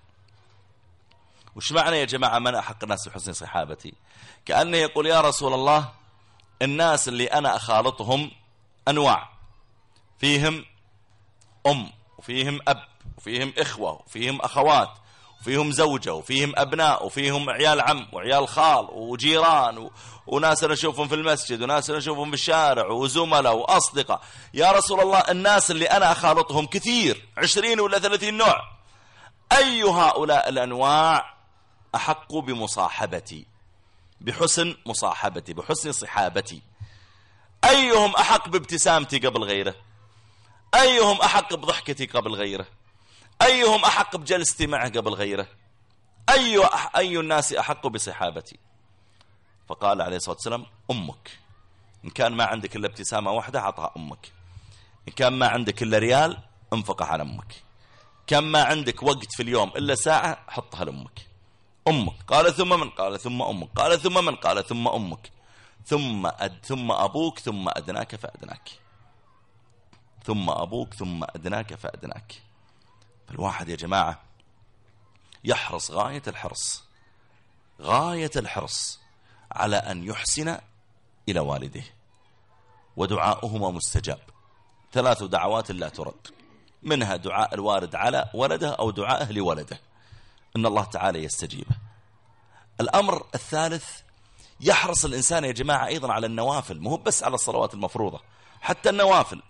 وش معنى يا جماعة من أحق الناس بحسن صحابتي؟ كأنه يقول يا رسول الله الناس اللي أنا أخالطهم أنواع، فيهم أم وفيهم أب وفيهم إخوة وفيهم أخوات وفيهم زوجة وفيهم أبناء وفيهم عيال عم وعيال خال وجيران و... وناس نشوفهم في المسجد وناس نشوفهم في الشارع وزملاء وأصدقاء. يا رسول الله الناس اللي أنا أخالطهم كثير، عشرين ولا ثلاثين نوع، أي هؤلاء الأنواع أحق بمصاحبتي، بحسن مصاحبتي، بحسن صحابتي؟ أيهم أحق بابتسامتي قبل غيره؟ أيهم أحق بضحكتي قبل غيره؟ أيهم أحق بجلستي معه قبل غيره؟ أي, أح أي الناس أحق بصحابتي؟ فقال عليه الصلاة والسلام أمك. إن كان ما عندك إلا ابتسامة واحدة عطها أمك. إن كان ما عندك إلا ريال انفقه على أمك. كان ما عندك وقت في اليوم إلا ساعة حطها لأمك. أمك. قال ثم من؟ قال ثم أمك. قال ثم من؟ قال ثم أمك. ثم أد ثم أبوك ثم أدناك فأدناك. ثم أبوك ثم أدناك فأدناك. فالواحد يا جماعة يحرص غاية الحرص، غاية الحرص على أن يحسن إلى والده، ودعاؤهما مستجاب. ثلاث دعوات لا ترد، منها دعاء الوالد على ولده أو دعاءه لولده، إن الله تعالى يستجيبه. الأمر الثالث يحرص الإنسان يا جماعة أيضا على النوافل، مو بس على الصلوات المفروضة، حتى النوافل.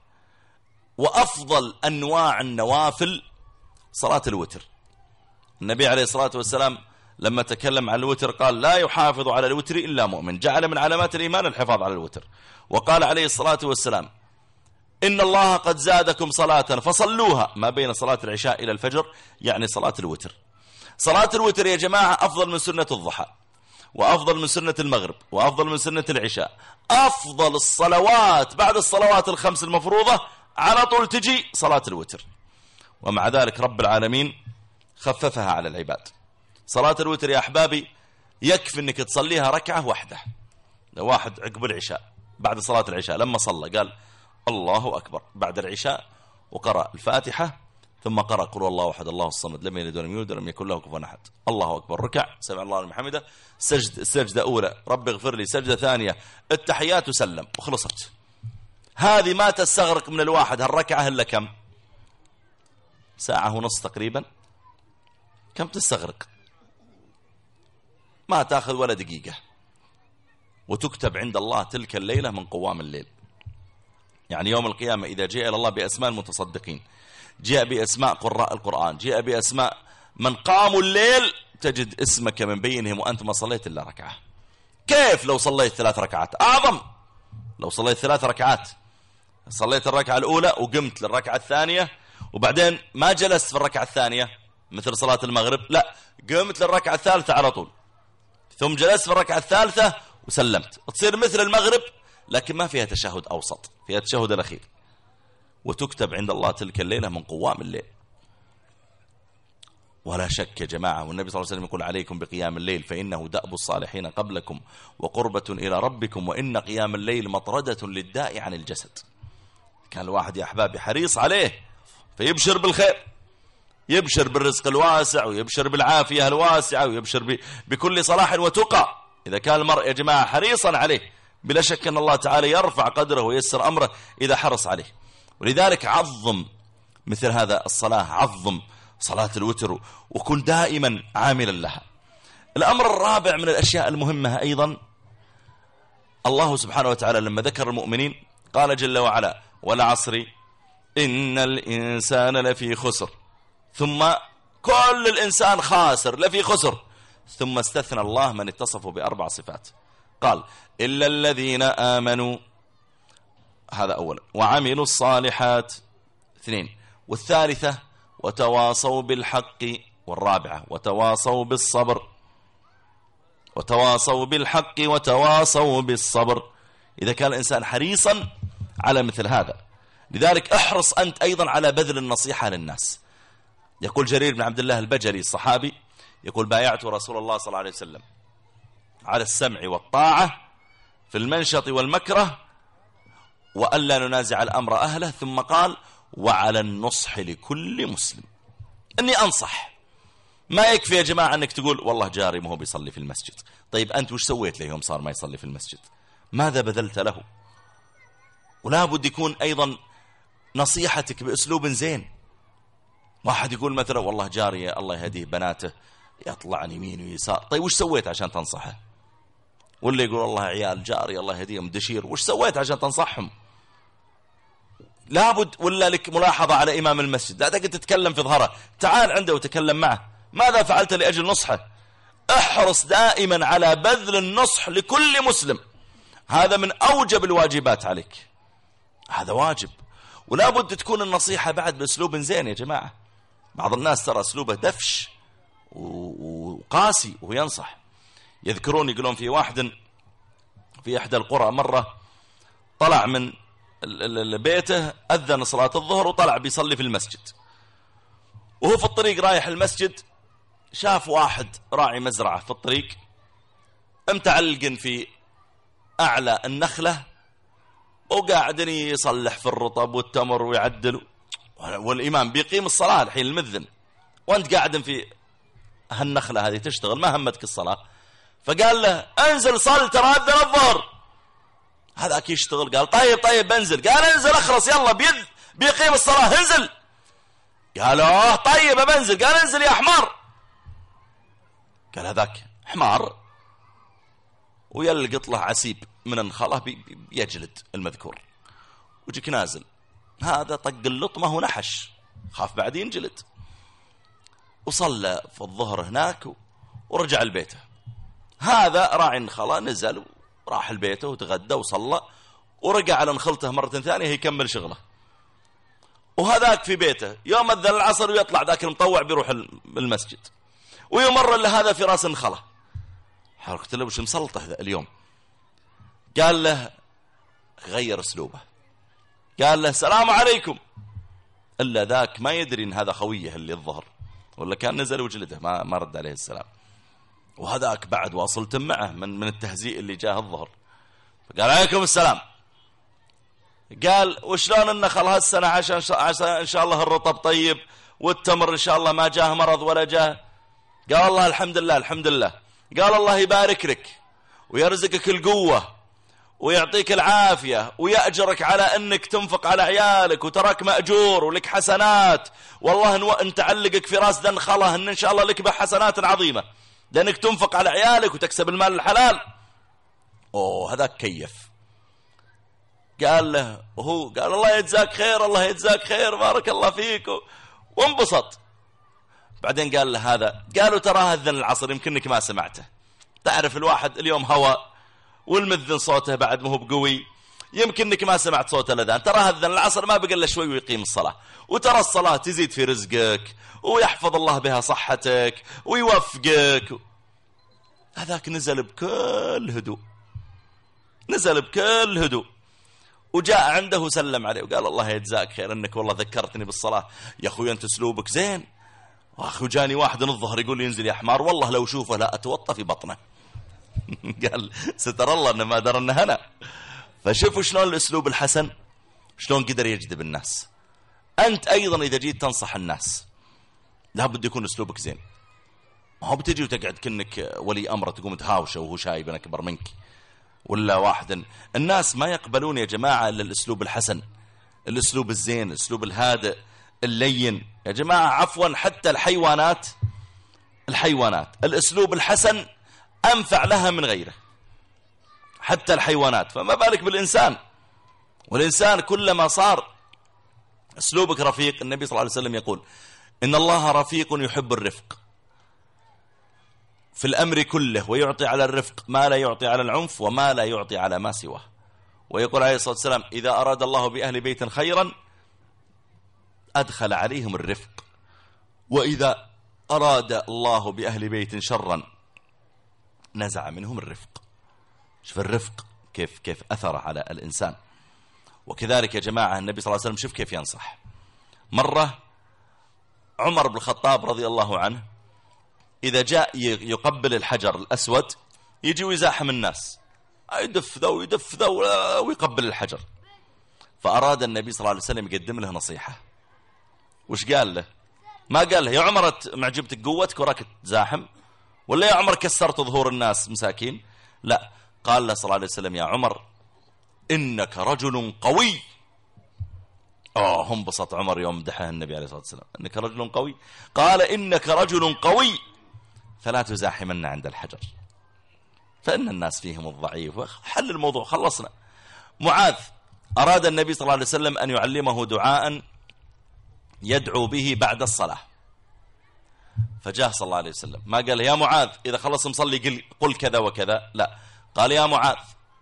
وأفضل أنواع النوافل صلاة الوتر. النبي عليه الصلاة والسلام لما تكلم عن الوتر قال لا يحافظ على الوتر إلا مؤمن، جعل من علامات الإيمان الحفاظ على الوتر. وقال عليه الصلاة والسلام إن الله قد زادكم صلاة فصلوها ما بين صلاة العشاء إلى الفجر، يعني صلاة الوتر. صلاة الوتر يا جماعة أفضل من سنة الضحى، وأفضل من سنة المغرب، وأفضل من سنة العشاء. أفضل الصلوات بعد الصلوات الخمس المفروضة على طول تجي صلاة الوتر. ومع ذلك رب العالمين خففها على العباد. صلاة الوتر يا أحبابي يكفي أنك تصليها ركعة واحدة. واحد عقب العشاء بعد صلاة العشاء لما صلى قال الله أكبر بعد العشاء وقرأ الفاتحة ثم قرأ قل الله أحد الله الصمد لم يلد ولم يولد ولم يكن له كفوا أحد، الله أكبر، ركع، سمع الله لمن حمده، سجد، سجدة أولى رب اغفر لي، سجدة ثانية، التحيات وسلم وخلصت. هذه ما تستغرق من الواحد هالركعة إلا كم؟ ساعة ونص تقريبا. كم تستغرق؟ ما تأخذ ولا دقيقة. وتكتب عند الله تلك الليلة من قوام الليل. يعني يوم القيامة إذا جاء إلى الله بأسماء المتصدقين، جاء بأسماء قراء القرآن، جاء بأسماء من قاموا الليل، تجد اسمك من بينهم وأنت ما صليت إلا ركعة. كيف لو صليت ثلاث ركعات؟ أعظم. لو صليت ثلاث ركعات، صليت الركعة الأولى وقمت للركعة الثانية وبعدين ما جلست في الركعة الثانية مثل صلاة المغرب، لا، قمت للركعة الثالثة على طول ثم جلست في الركعة الثالثة وسلمت، تصير مثل المغرب لكن ما فيها تشهد أوسط، فيها تشهد الأخير. وتكتب عند الله تلك الليلة من قوام الليل. ولا شك يا جماعة، والنبي صلى الله عليه وسلم يقول عليكم بقيام الليل فإنه دأب الصالحين قبلكم وقربة إلى ربكم وإن قيام الليل مطردة للداء عن الجسد. كان الواحد يا أحبابي حريص عليه فيبشر بالخير، يبشر بالرزق الواسع ويبشر بالعافية الواسعة ويبشر بكل صلاح وتقى. إذا كان المرء يا جماعة حريصا عليه بلا شك أن الله تعالى يرفع قدره ويسر أمره إذا حرص عليه. ولذلك عظم مثل هذا الصلاة، عظم صلاة الوتر، وكن دائما عاملا لها. الأمر الرابع من الأشياء المهمة أيضا، الله سبحانه وتعالى لما ذكر المؤمنين قال جل وعلا: والعصر إن الإنسان لفي خسر، ثم كل الإنسان خاسر لفي خسر، ثم استثنى الله من اتصفوا بأربع صفات، قال: إلا الذين آمنوا، هذا أولا، وعملوا الصالحات، اثنين، والثالثة وتواصوا بالحق، والرابعة وتواصوا بالصبر، وتواصوا بالحق وتواصوا بالصبر. إذا كان الإنسان حريصا على مثل هذا، لذلك احرص أنت أيضا على بذل النصيحة للناس. يقول جرير بن عبد الله البجلي الصحابي، يقول: بايعت رسول الله صلى الله عليه وسلم على السمع والطاعة في المنشط والمكره، وألا ننازع الأمر أهله، ثم قال: وعلى النصح لكل مسلم. أني أنصح. ما يكفي يا جماعة أنك تقول والله جاري ما هو بيصلي في المسجد. طيب أنت وش سويت له يوم صار ما يصلي في المسجد؟ ماذا بذلت له؟ ولا بد يكون أيضا نصيحتك بأسلوب زين. واحد يقول مثلا والله جاري الله يهديه بناته يطلع يمين ويسار، طيب وش سويت عشان تنصحه؟ واللي يقول والله عيال جاري الله يهديهم دشير، وش سويت عشان تنصحهم؟ لابد. ولا لك ملاحظة على إمام المسجد، لا تقعد تتكلم في ظهره، تعال عنده وتكلم معه، ماذا فعلت لأجل نصحه؟ احرص دائما على بذل النصح لكل مسلم، هذا من أوجب الواجبات عليك، هذا واجب. ولا بد تكون النصيحة بعد بأسلوب زين يا جماعة. بعض الناس ترى أسلوبه دفش وقاسي وهو ينصح. يذكرون يقولون في واحد في إحدى القرى مرة طلع من بيته، أذن صلاة الظهر وطلع بيصلي في المسجد، وهو في الطريق رايح المسجد شاف واحد راعي مزرعة في الطريق متعلق في أعلى النخلة وقاعدين يصلح في الرطب والتمر ويعدل، والإمام بيقيم الصلاة الحين المذن، وأنت قاعد في هالنخلة هذه تشتغل، ما همتك الصلاة. فقال له انزل صل ترى أذن الظهر. هذاك يشتغل، قال طيب طيب بنزل. قال انزل اخرس يلا بيذ بيقيم الصلاة انزل. قال اه طيب بنزل. قال انزل يا حمار. قال هذاك حمار ويلقط له عسيب من النخلة بيجلد المذكور، وجيك نازل هذا طق اللطمة ونحش، خاف بعد ينجلد، وصلى في الظهر هناك ورجع لبيته. هذا راعي النخلة نزل وراح لبيته وتغدى وصلى ورجع على نخلته مرة ثانية يكمل شغله. وهذاك في بيته يوم أذن العصر ويطلع ذاك المطوع بيروح المسجد، ويمر له هذا في راس النخلة. قلت له وش مسلطه اليوم؟ قال له غير اسلوبه، قال له السلام عليكم، الا ذاك ما يدري ان هذا خويه اللي الظهر، ولا كان نزل وجلده ما ما رد عليه السلام. وهذاك بعد واصلت معه من من التهزيء اللي جاه الظهر، فقال عليكم السلام. قال وشلون النخل هالسنه عشان ان شاء الله الرطب طيب والتمر ان شاء الله ما جاه مرض ولا جاه؟ قال الله الحمد لله الحمد لله. قال الله يبارك لك ويرزقك القوة ويعطيك العافية ويأجرك على أنك تنفق على عيالك وتراك مأجور ولك حسنات، والله أن تعلقك في راس ذا النخلة أن إن شاء الله لك بحسنات عظيمة لأنك تنفق على عيالك وتكسب المال الحلال. أوه هذاك كيف. قال له وهو قال الله يجزاك خير الله يجزاك خير بارك الله فيك وانبسط. بعدين قال له هذا، قالوا ترى أذن العصر يمكنك ما سمعته، تعرف الواحد اليوم هواء والمذن صوته بعد ما هو بقوي، يمكنك ما سمعت صوت الأذان، ترى أذن العصر ما بقى إلا شوي ويقيم الصلاة، وترى الصلاة تزيد في رزقك ويحفظ الله بها صحتك ويوفقك. هذاك نزل بكل هدوء، نزل بكل هدوء وجاء عنده وسلم عليه وقال الله يجزاك خير انك والله ذكرتني بالصلاة يا اخوي انت اسلوبك زين. واخي جاني واحد من الظهر يقول لي ينزل يا حمار والله لو شوفه لا اتوطى في بطنه. قال ستر الله انه ما درى انه هنا. فشوفوا شلون الاسلوب الحسن شلون قدر يجذب الناس. انت ايضا اذا جيت تنصح الناس لابد يكون اسلوبك زين، ما هو بتجي وتقعد كأنك ولي امر تقوم تهاوشه وهو شايب اكبر منك ولا واحد. الناس ما يقبلون يا جماعة الا الاسلوب الحسن، الاسلوب الزين، الاسلوب الهادئ اللين يا جماعة. عفوا حتى الحيوانات الحيوانات الأسلوب الحسن أنفع لها من غيره، حتى الحيوانات، فما بالك بالإنسان. والإنسان كلما صار أسلوبك رفيق، النبي صلى الله عليه وسلم يقول إن الله رفيق يحب الرفق في الأمر كله، ويعطي على الرفق ما لا يعطي على العنف وما لا يعطي على ما سواه. ويقول عليه الصلاة والسلام إذا أراد الله بأهل بيت خيرا أدخل عليهم الرفق، وإذا أراد الله بأهل بيت شرا نزع منهم الرفق. شوف الرفق كيف كيف أثر على الإنسان. وكذلك يا جماعة النبي صلى الله عليه وسلم شوف كيف ينصح. مرة عمر بن الخطاب رضي الله عنه إذا جاء يقبل الحجر الأسود يجي ويزاحم الناس، يدف ذا ويدف ذا ويقبل الحجر. فأراد النبي صلى الله عليه وسلم يقدم له نصيحة. وش قال له؟ ما قال له يا عمر معجبتك قوتك وراك تزاحم، ولا يا عمر كسرت ظهور الناس مساكين، لا، قال له صلى الله عليه وسلم يا عمر إنك رجل قوي. آه هم بسط عمر يوم مدحه النبي عليه الصلاة والسلام إنك رجل قوي، قال إنك رجل قوي فلا تزاحمن عند الحجر فإن الناس فيهم الضعيف. حل الموضوع، خلصنا. معاذ أراد النبي صلى الله عليه وسلم أن يعلمه دعاء يدعو به بعد الصلاة، فجاء صلى الله عليه وسلم ما قال يا معاذ إذا خلص مصلي قل, قل كذا وكذا، لا، قال يا معاذ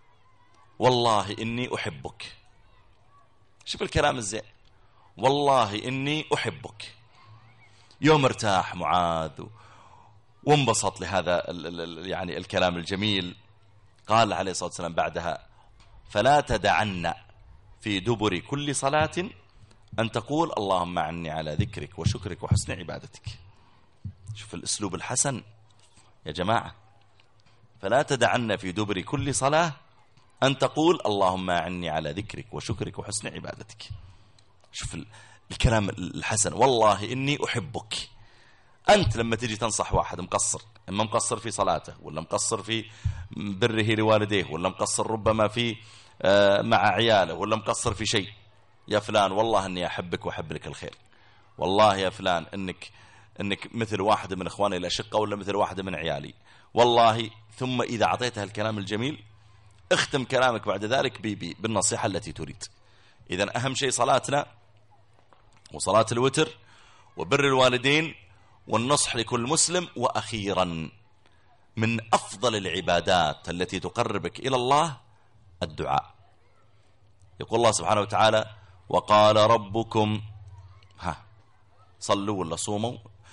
والله إني أحبك. شوف الكلام الزين، والله إني أحبك. يوم ارتاح معاذ وانبسط لهذا يعني الكلام الجميل. قال عليه الصلاة والسلام بعدها فلا تدعن في دبر كل صلاة أن تقول اللهم أعني على ذكرك وشكرك وحسن عبادتك. شوف الأسلوب الحسن يا جماعة. فلا تدعن في دبر كل صلاة أن تقول اللهم أعني على ذكرك وشكرك وحسن عبادتك. شوف الكلام الحسن، والله إني أحبك. أنت لما تجي تنصح واحد مقصر، إما مقصر في صلاته ولا مقصر في بره لوالديه ولا مقصر ربما في مع عياله ولا مقصر في شيء، يا فلان والله أني أحبك وأحب لك الخير، والله يا فلان إنك إنك مثل واحد من إخواني الأشقة ولا مثل واحد من عيالي والله. ثم إذا أعطيتها الكلام الجميل اختم كلامك بعد ذلك بالنصيحة التي تريد. إذن أهم شيء صلاتنا وصلاة الوتر وبر الوالدين والنصح لكل مسلم. وأخيرا من أفضل العبادات التي تقربك إلى الله الدعاء. يقول الله سبحانه وتعالى وقال ربكم ها صلوا ولا صوموا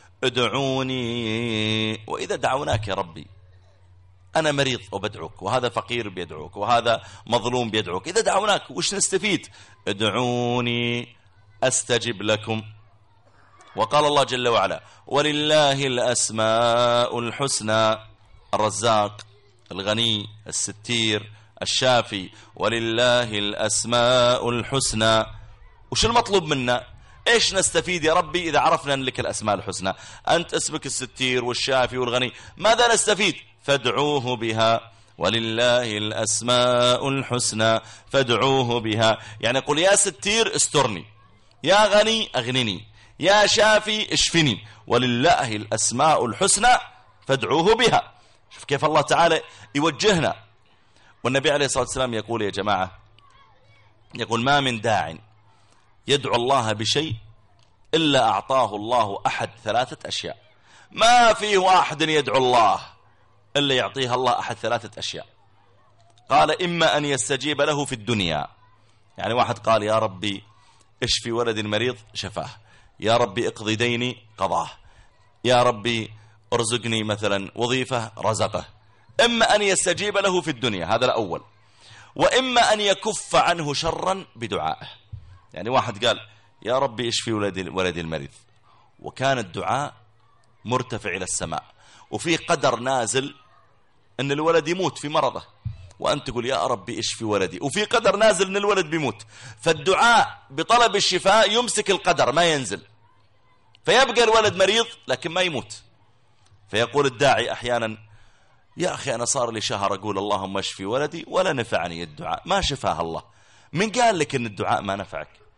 ادعوني. وإذا دعوناك يا ربي، أنا مريض وبدعوك، وهذا فقير بيدعوك، وهذا مظلوم بيدعوك، إذا دعوناك وش نستفيد؟ ادعوني أستجب لكم. وقال الله جل وعلا ولله الأسماء الحسنى، الرزاق الغني الستير الشافي، ولله الأسماء الحسنى. وش المطلوب منا؟ إيش نستفيد يا ربي إذا عرفنا أن لك الأسماء الحسنى؟ أنت اسمك الستير والشافي والغني، ماذا نستفيد؟ فادعوه بها، ولله الأسماء الحسنى فادعوه بها. يعني قل يا ستير استرني، يا غني أغنني، يا شافي اشفني، ولله الأسماء الحسنى فادعوه بها. شوف كيف الله تعالى يوجهنا. والنبي عليه الصلاة والسلام يقول يا جماعة، يقول ما من داع يدعو الله بشيء إلا أعطاه الله أحد ثلاثة أشياء. ما فيه واحد يدعو الله إلا يعطيها الله أحد ثلاثة أشياء. قال إما أن يستجيب له في الدنيا، يعني واحد قال يا ربي اشفي ولد المريض شفاه، يا ربي اقضي ديني قضاه، يا ربي ارزقني مثلا وظيفة رزقه. إما أن يستجيب له في الدنيا، هذا الأول، وإما أن يكف عنه شرا بدعائه. يعني واحد قال يا ربي اشفي ولدي ولدي المريض، وكان الدعاء مرتفع إلى السماء، وفي قدر نازل أن الولد يموت في مرضه، وأنت تقول يا ربي اشفي ولدي، وفي قدر نازل أن الولد بيموت. فالدعاء بطلب الشفاء يمسك القدر ما ينزل، فيبقى الولد مريض لكن ما يموت. فيقول الداعي أحيانا يا أخي أنا صار لي شهر أقول اللهم اشفي ولدي ولا نفعني الدعاء، ما شفاه الله. من قال لك أن الدعاء ما نفعك؟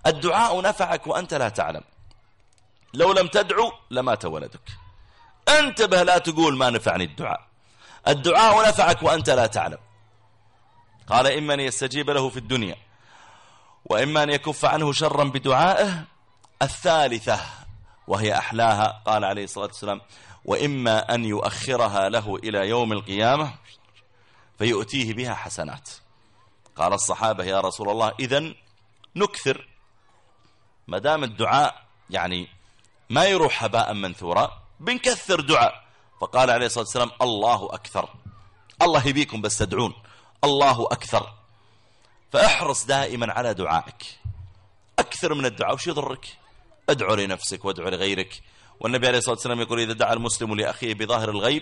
الدعاء نفعك وأنت لا تعلم. لو لم تدعو لمات ولدك. انتبه، لا تقول ما نفعني الدعاء. الدعاء نفعك وأنت لا تعلم. قال إما أن يستجيب له في الدنيا وإما أن يكف عنه شرا بدعائه. الثالثة وهي أحلاها، قال عليه الصلاة والسلام: وإما أن يؤخرها له إلى يوم القيامة فيؤتيه بها حسنات. قال الصحابة: يا رسول الله إذن نكثر، ما دام الدعاء يعني ما يروح هباء منثورا، بنكثر دعاء. فقال عليه الصلاة والسلام: الله أكثر. الله يبيكم بس تدعون، الله أكثر. فاحرص دائما على دعائك، أكثر من الدعاء. وش يضرك؟ ادعو لنفسك وادعو لغيرك. والنبي عليه الصلاة والسلام يقول: إذا دعا المسلم لأخيه بظاهر الغيب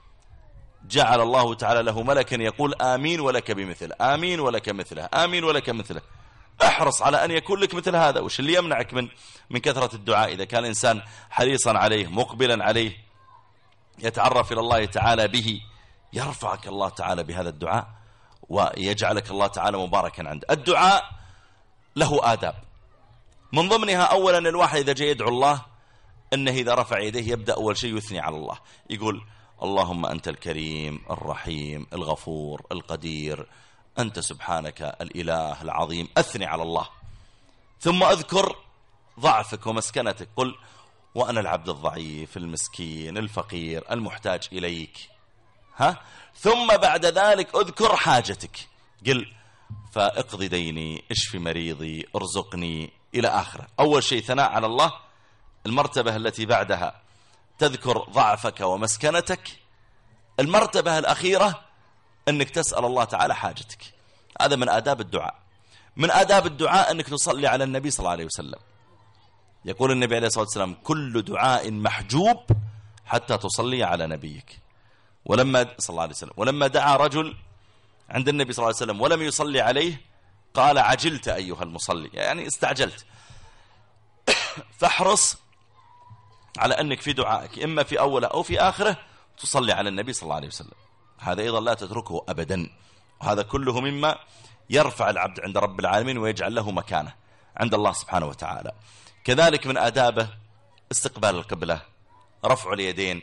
جعل الله تعالى له ملكا يقول آمين ولك بمثله، آمين ولك مثله، آمين ولك مثله. احرص على أن يكون لك مثل هذا. وش اللي يمنعك من من كثرة الدعاء؟ إذا كان الإنسان حريصا عليه مقبلا عليه يتعرف إلى الله تعالى به، يرفعك الله تعالى بهذا الدعاء ويجعلك الله تعالى مباركا عنده. الدعاء له آداب، من ضمنها أولا الواحد إذا جاء يدعو الله أنه إذا رفع يديه يبدأ أول شيء يثني على الله، يقول: اللهم أنت الكريم الرحيم الغفور القدير، أنت سبحانك الإله العظيم. أثني على الله، ثم أذكر ضعفك ومسكنتك. قل: وأنا العبد الضعيف المسكين الفقير المحتاج إليك. ها؟ ثم بعد ذلك أذكر حاجتك، قل: فاقضي ديني، اشفي مريضي، ارزقني، إلى آخره. أول شيء ثناء على الله. المرتبة التي بعدها تذكر ضعفك ومسكنتك. المرتبة الأخيرة أنك تسأل الله تعالى حاجتك. هذا من آداب الدعاء. من آداب الدعاء أنك تصلي على النبي صلى الله عليه وسلم. يقول النبي عليه الصلاة والسلام: كل دعاء محجوب حتى تصلي على نبيك. ولما صلى الله عليه وسلم ولما دعا رجل عند النبي صلى الله عليه وسلم ولم يصلي عليه قال: عجلت أيها المصلي، يعني استعجلت. فاحرص على أنك في دعائك إما في أوله أو في آخره تصلي على النبي صلى الله عليه وسلم. هذا أيضا لا تتركه أبدا. وهذا كله مما يرفع العبد عند رب العالمين ويجعل له مكانه عند الله سبحانه وتعالى. كذلك من آدابه استقبال القبلة، رفع اليدين،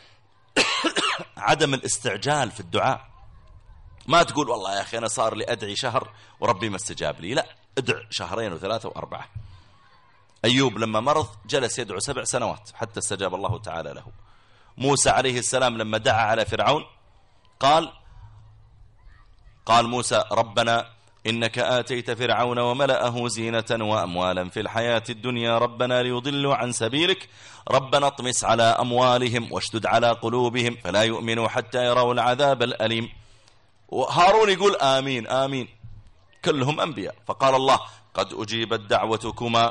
عدم الاستعجال في الدعاء. ما تقول: والله يا أخي أنا صار لي أدعي شهر وربي ما استجاب لي. لا، ادع شهرين وثلاثة وأربعة. أيوب لما مرض جلس يدعو سبع سنوات حتى استجاب الله تعالى له. موسى عليه السلام لما دعا على فرعون قال قال موسى: ربنا إنك آتيت فرعون وملأه زينة وأموالا في الحياة الدنيا ربنا ليضلوا عن سبيلك ربنا اطمس على أموالهم واشدد على قلوبهم فلا يؤمنوا حتى يروا العذاب الأليم. وهارون يقول: آمين آمين، كلهم أنبياء. فقال الله: قد أجيبت دعوتكما.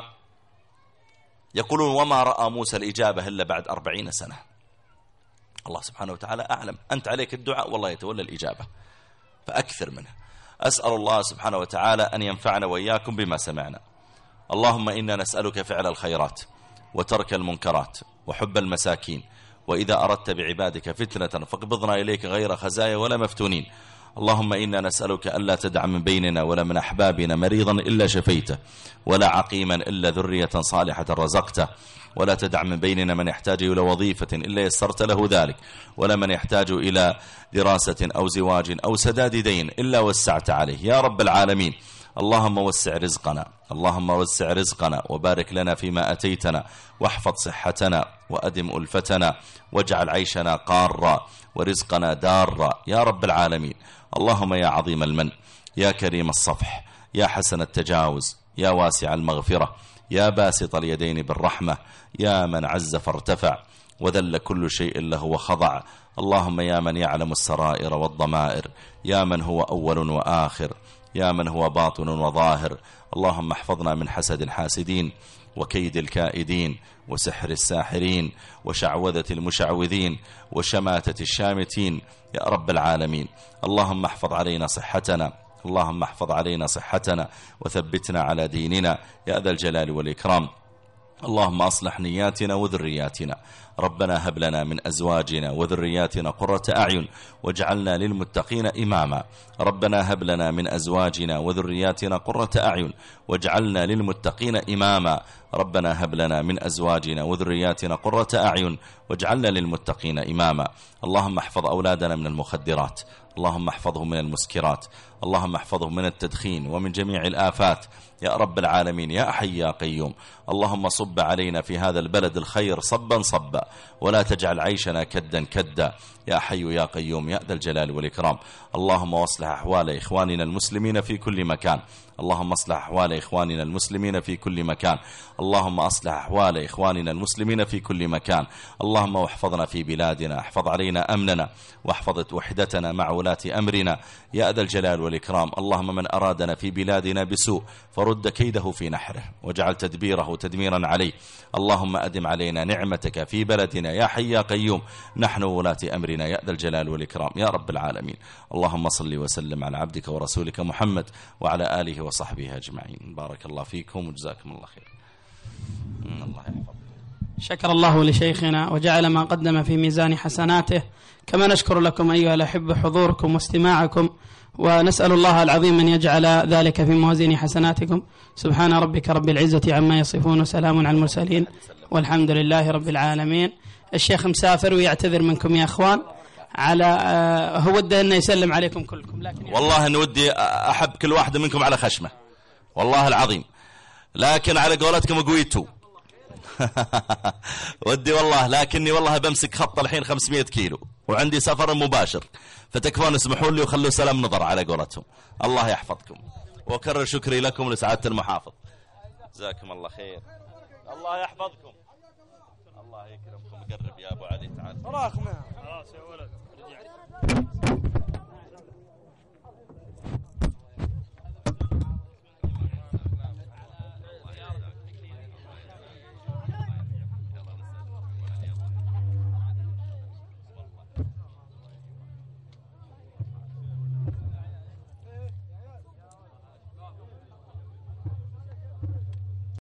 يقولون: وما رأى موسى الإجابة إلا بعد أربعين سنة. الله سبحانه وتعالى أعلم. أنت عليك الدعاء والله يتولى الإجابة، فأكثر منها. أسأل الله سبحانه وتعالى أن ينفعنا وإياكم بما سمعنا. اللهم إنا نسألك فعل الخيرات وترك المنكرات وحب المساكين، وإذا أردت بعبادك فتنة فاقبضنا إليك غير خزايا ولا مفتونين. اللهم إنا نسألك ألا تدع من بيننا ولا من أحبابنا مريضا إلا شفيته، ولا عقيما إلا ذرية صالحة رزقته، ولا تدع من بيننا من يحتاج إلى وظيفة إلا يسرت له ذلك، ولا من يحتاج إلى دراسة أو زواج أو سداد دين إلا وسعت عليه يا رب العالمين. اللهم وسع رزقنا، اللهم وسع رزقنا وبارك لنا فيما أتيتنا، واحفظ صحتنا وأدم ألفتنا، واجعل عيشنا قارا ورزقنا دارا يا رب العالمين. اللهم يا عظيم المن، يا كريم الصفح، يا حسن التجاوز، يا واسع المغفرة، يا باسط اليدين بالرحمة، يا من عز فارتفع وذل كل شيء له وخضع. اللهم يا من يعلم السرائر والضمائر، يا من هو أول وآخر، يا من هو باطن وظاهر. اللهم احفظنا من حسد الحاسدين وكيد الكائدين وسحر الساحرين وشعوذة المشعوذين وشماتة الشامتين يا رب العالمين. اللهم احفظ علينا صحتنا، اللهم احفظ علينا صحتنا وثبتنا على ديننا يا ذا الجلال والإكرام. اللهم أصلح نياتنا وذرياتنا. ربنا هب لنا من أزواجنا وذرياتنا قرة أعين واجعلنا للمتقين إماما. ربنا هب لنا من أزواجنا وذرياتنا قرة أعين واجعلنا للمتقين إماما. ربنا هب لنا من أزواجنا وذرياتنا قرة أعين واجعلنا للمتقين إماما. اللهم احفظ أولادنا من المخدرات، اللهم احفظهم من المسكرات، اللهم احفظهم من التدخين ومن جميع الآفات يا رب العالمين يا حي يا قيوم. اللهم صب علينا في هذا البلد الخير صبا صبا ولا تجعل عيشنا كدا كدا يا حي يا قيوم يا ذا الجلال والإكرام. اللهم واصلح أحوال إخواننا المسلمين في كل مكان، اللهم اصلح أحوال إخواننا المسلمين في كل مكان، اللهم أصلح أحوال إخواننا المسلمين في كل مكان. اللهم واحفظنا في بلادنا، احفظ علينا أمننا واحفظ وحدتنا مع ولاة أمرنا يا ذا الجلال والإكرام. اللهم من أرادنا في بلادنا بسوء فرد كيده في نحره واجعل تدبيره تدميرا عليه. اللهم أدم علينا نعمتك في بلدنا يا حي يا قيوم، نحن ولاة أمرنا يا ذا الجلال والإكرام يا رب العالمين. اللهم صل وسلم على عبدك ورسولك محمد وعلى آله وصحبه أجمعين. بارك الله فيكم وجزاكم الله خير. الله يحفظ. شكر الله لشيخنا وجعل ما قدم في ميزان حسناته، كما نشكر لكم أيها الأحبة حضوركم واستماعكم، ونسأل الله العظيم أن يجعل ذلك في موازين حسناتكم. سبحان ربك رب العزة عما يصفون وسلام على المرسلين والحمد لله رب العالمين. الشيخ مسافر ويعتذر منكم يا أخوان، على آه هو وده أنه يسلم عليكم كلكم، لكن والله أن ودي أحب كل واحد منكم على خشمه والله العظيم، لكن على قولتكم قويتوا ودي والله، لكني والله بمسك خط الحين خمسمائة كيلو وعندي سفر مباشر، فتكفون اسمحوا لي وخلوا سلام نظر على قولتهم. الله يحفظكم وكرر شكري لكم لسعادة المحافظ. جزاكم الله خير. الله يحفظكم. الله يكرمكم. قرب يا أبو علي تعال. خلاص يا ولد.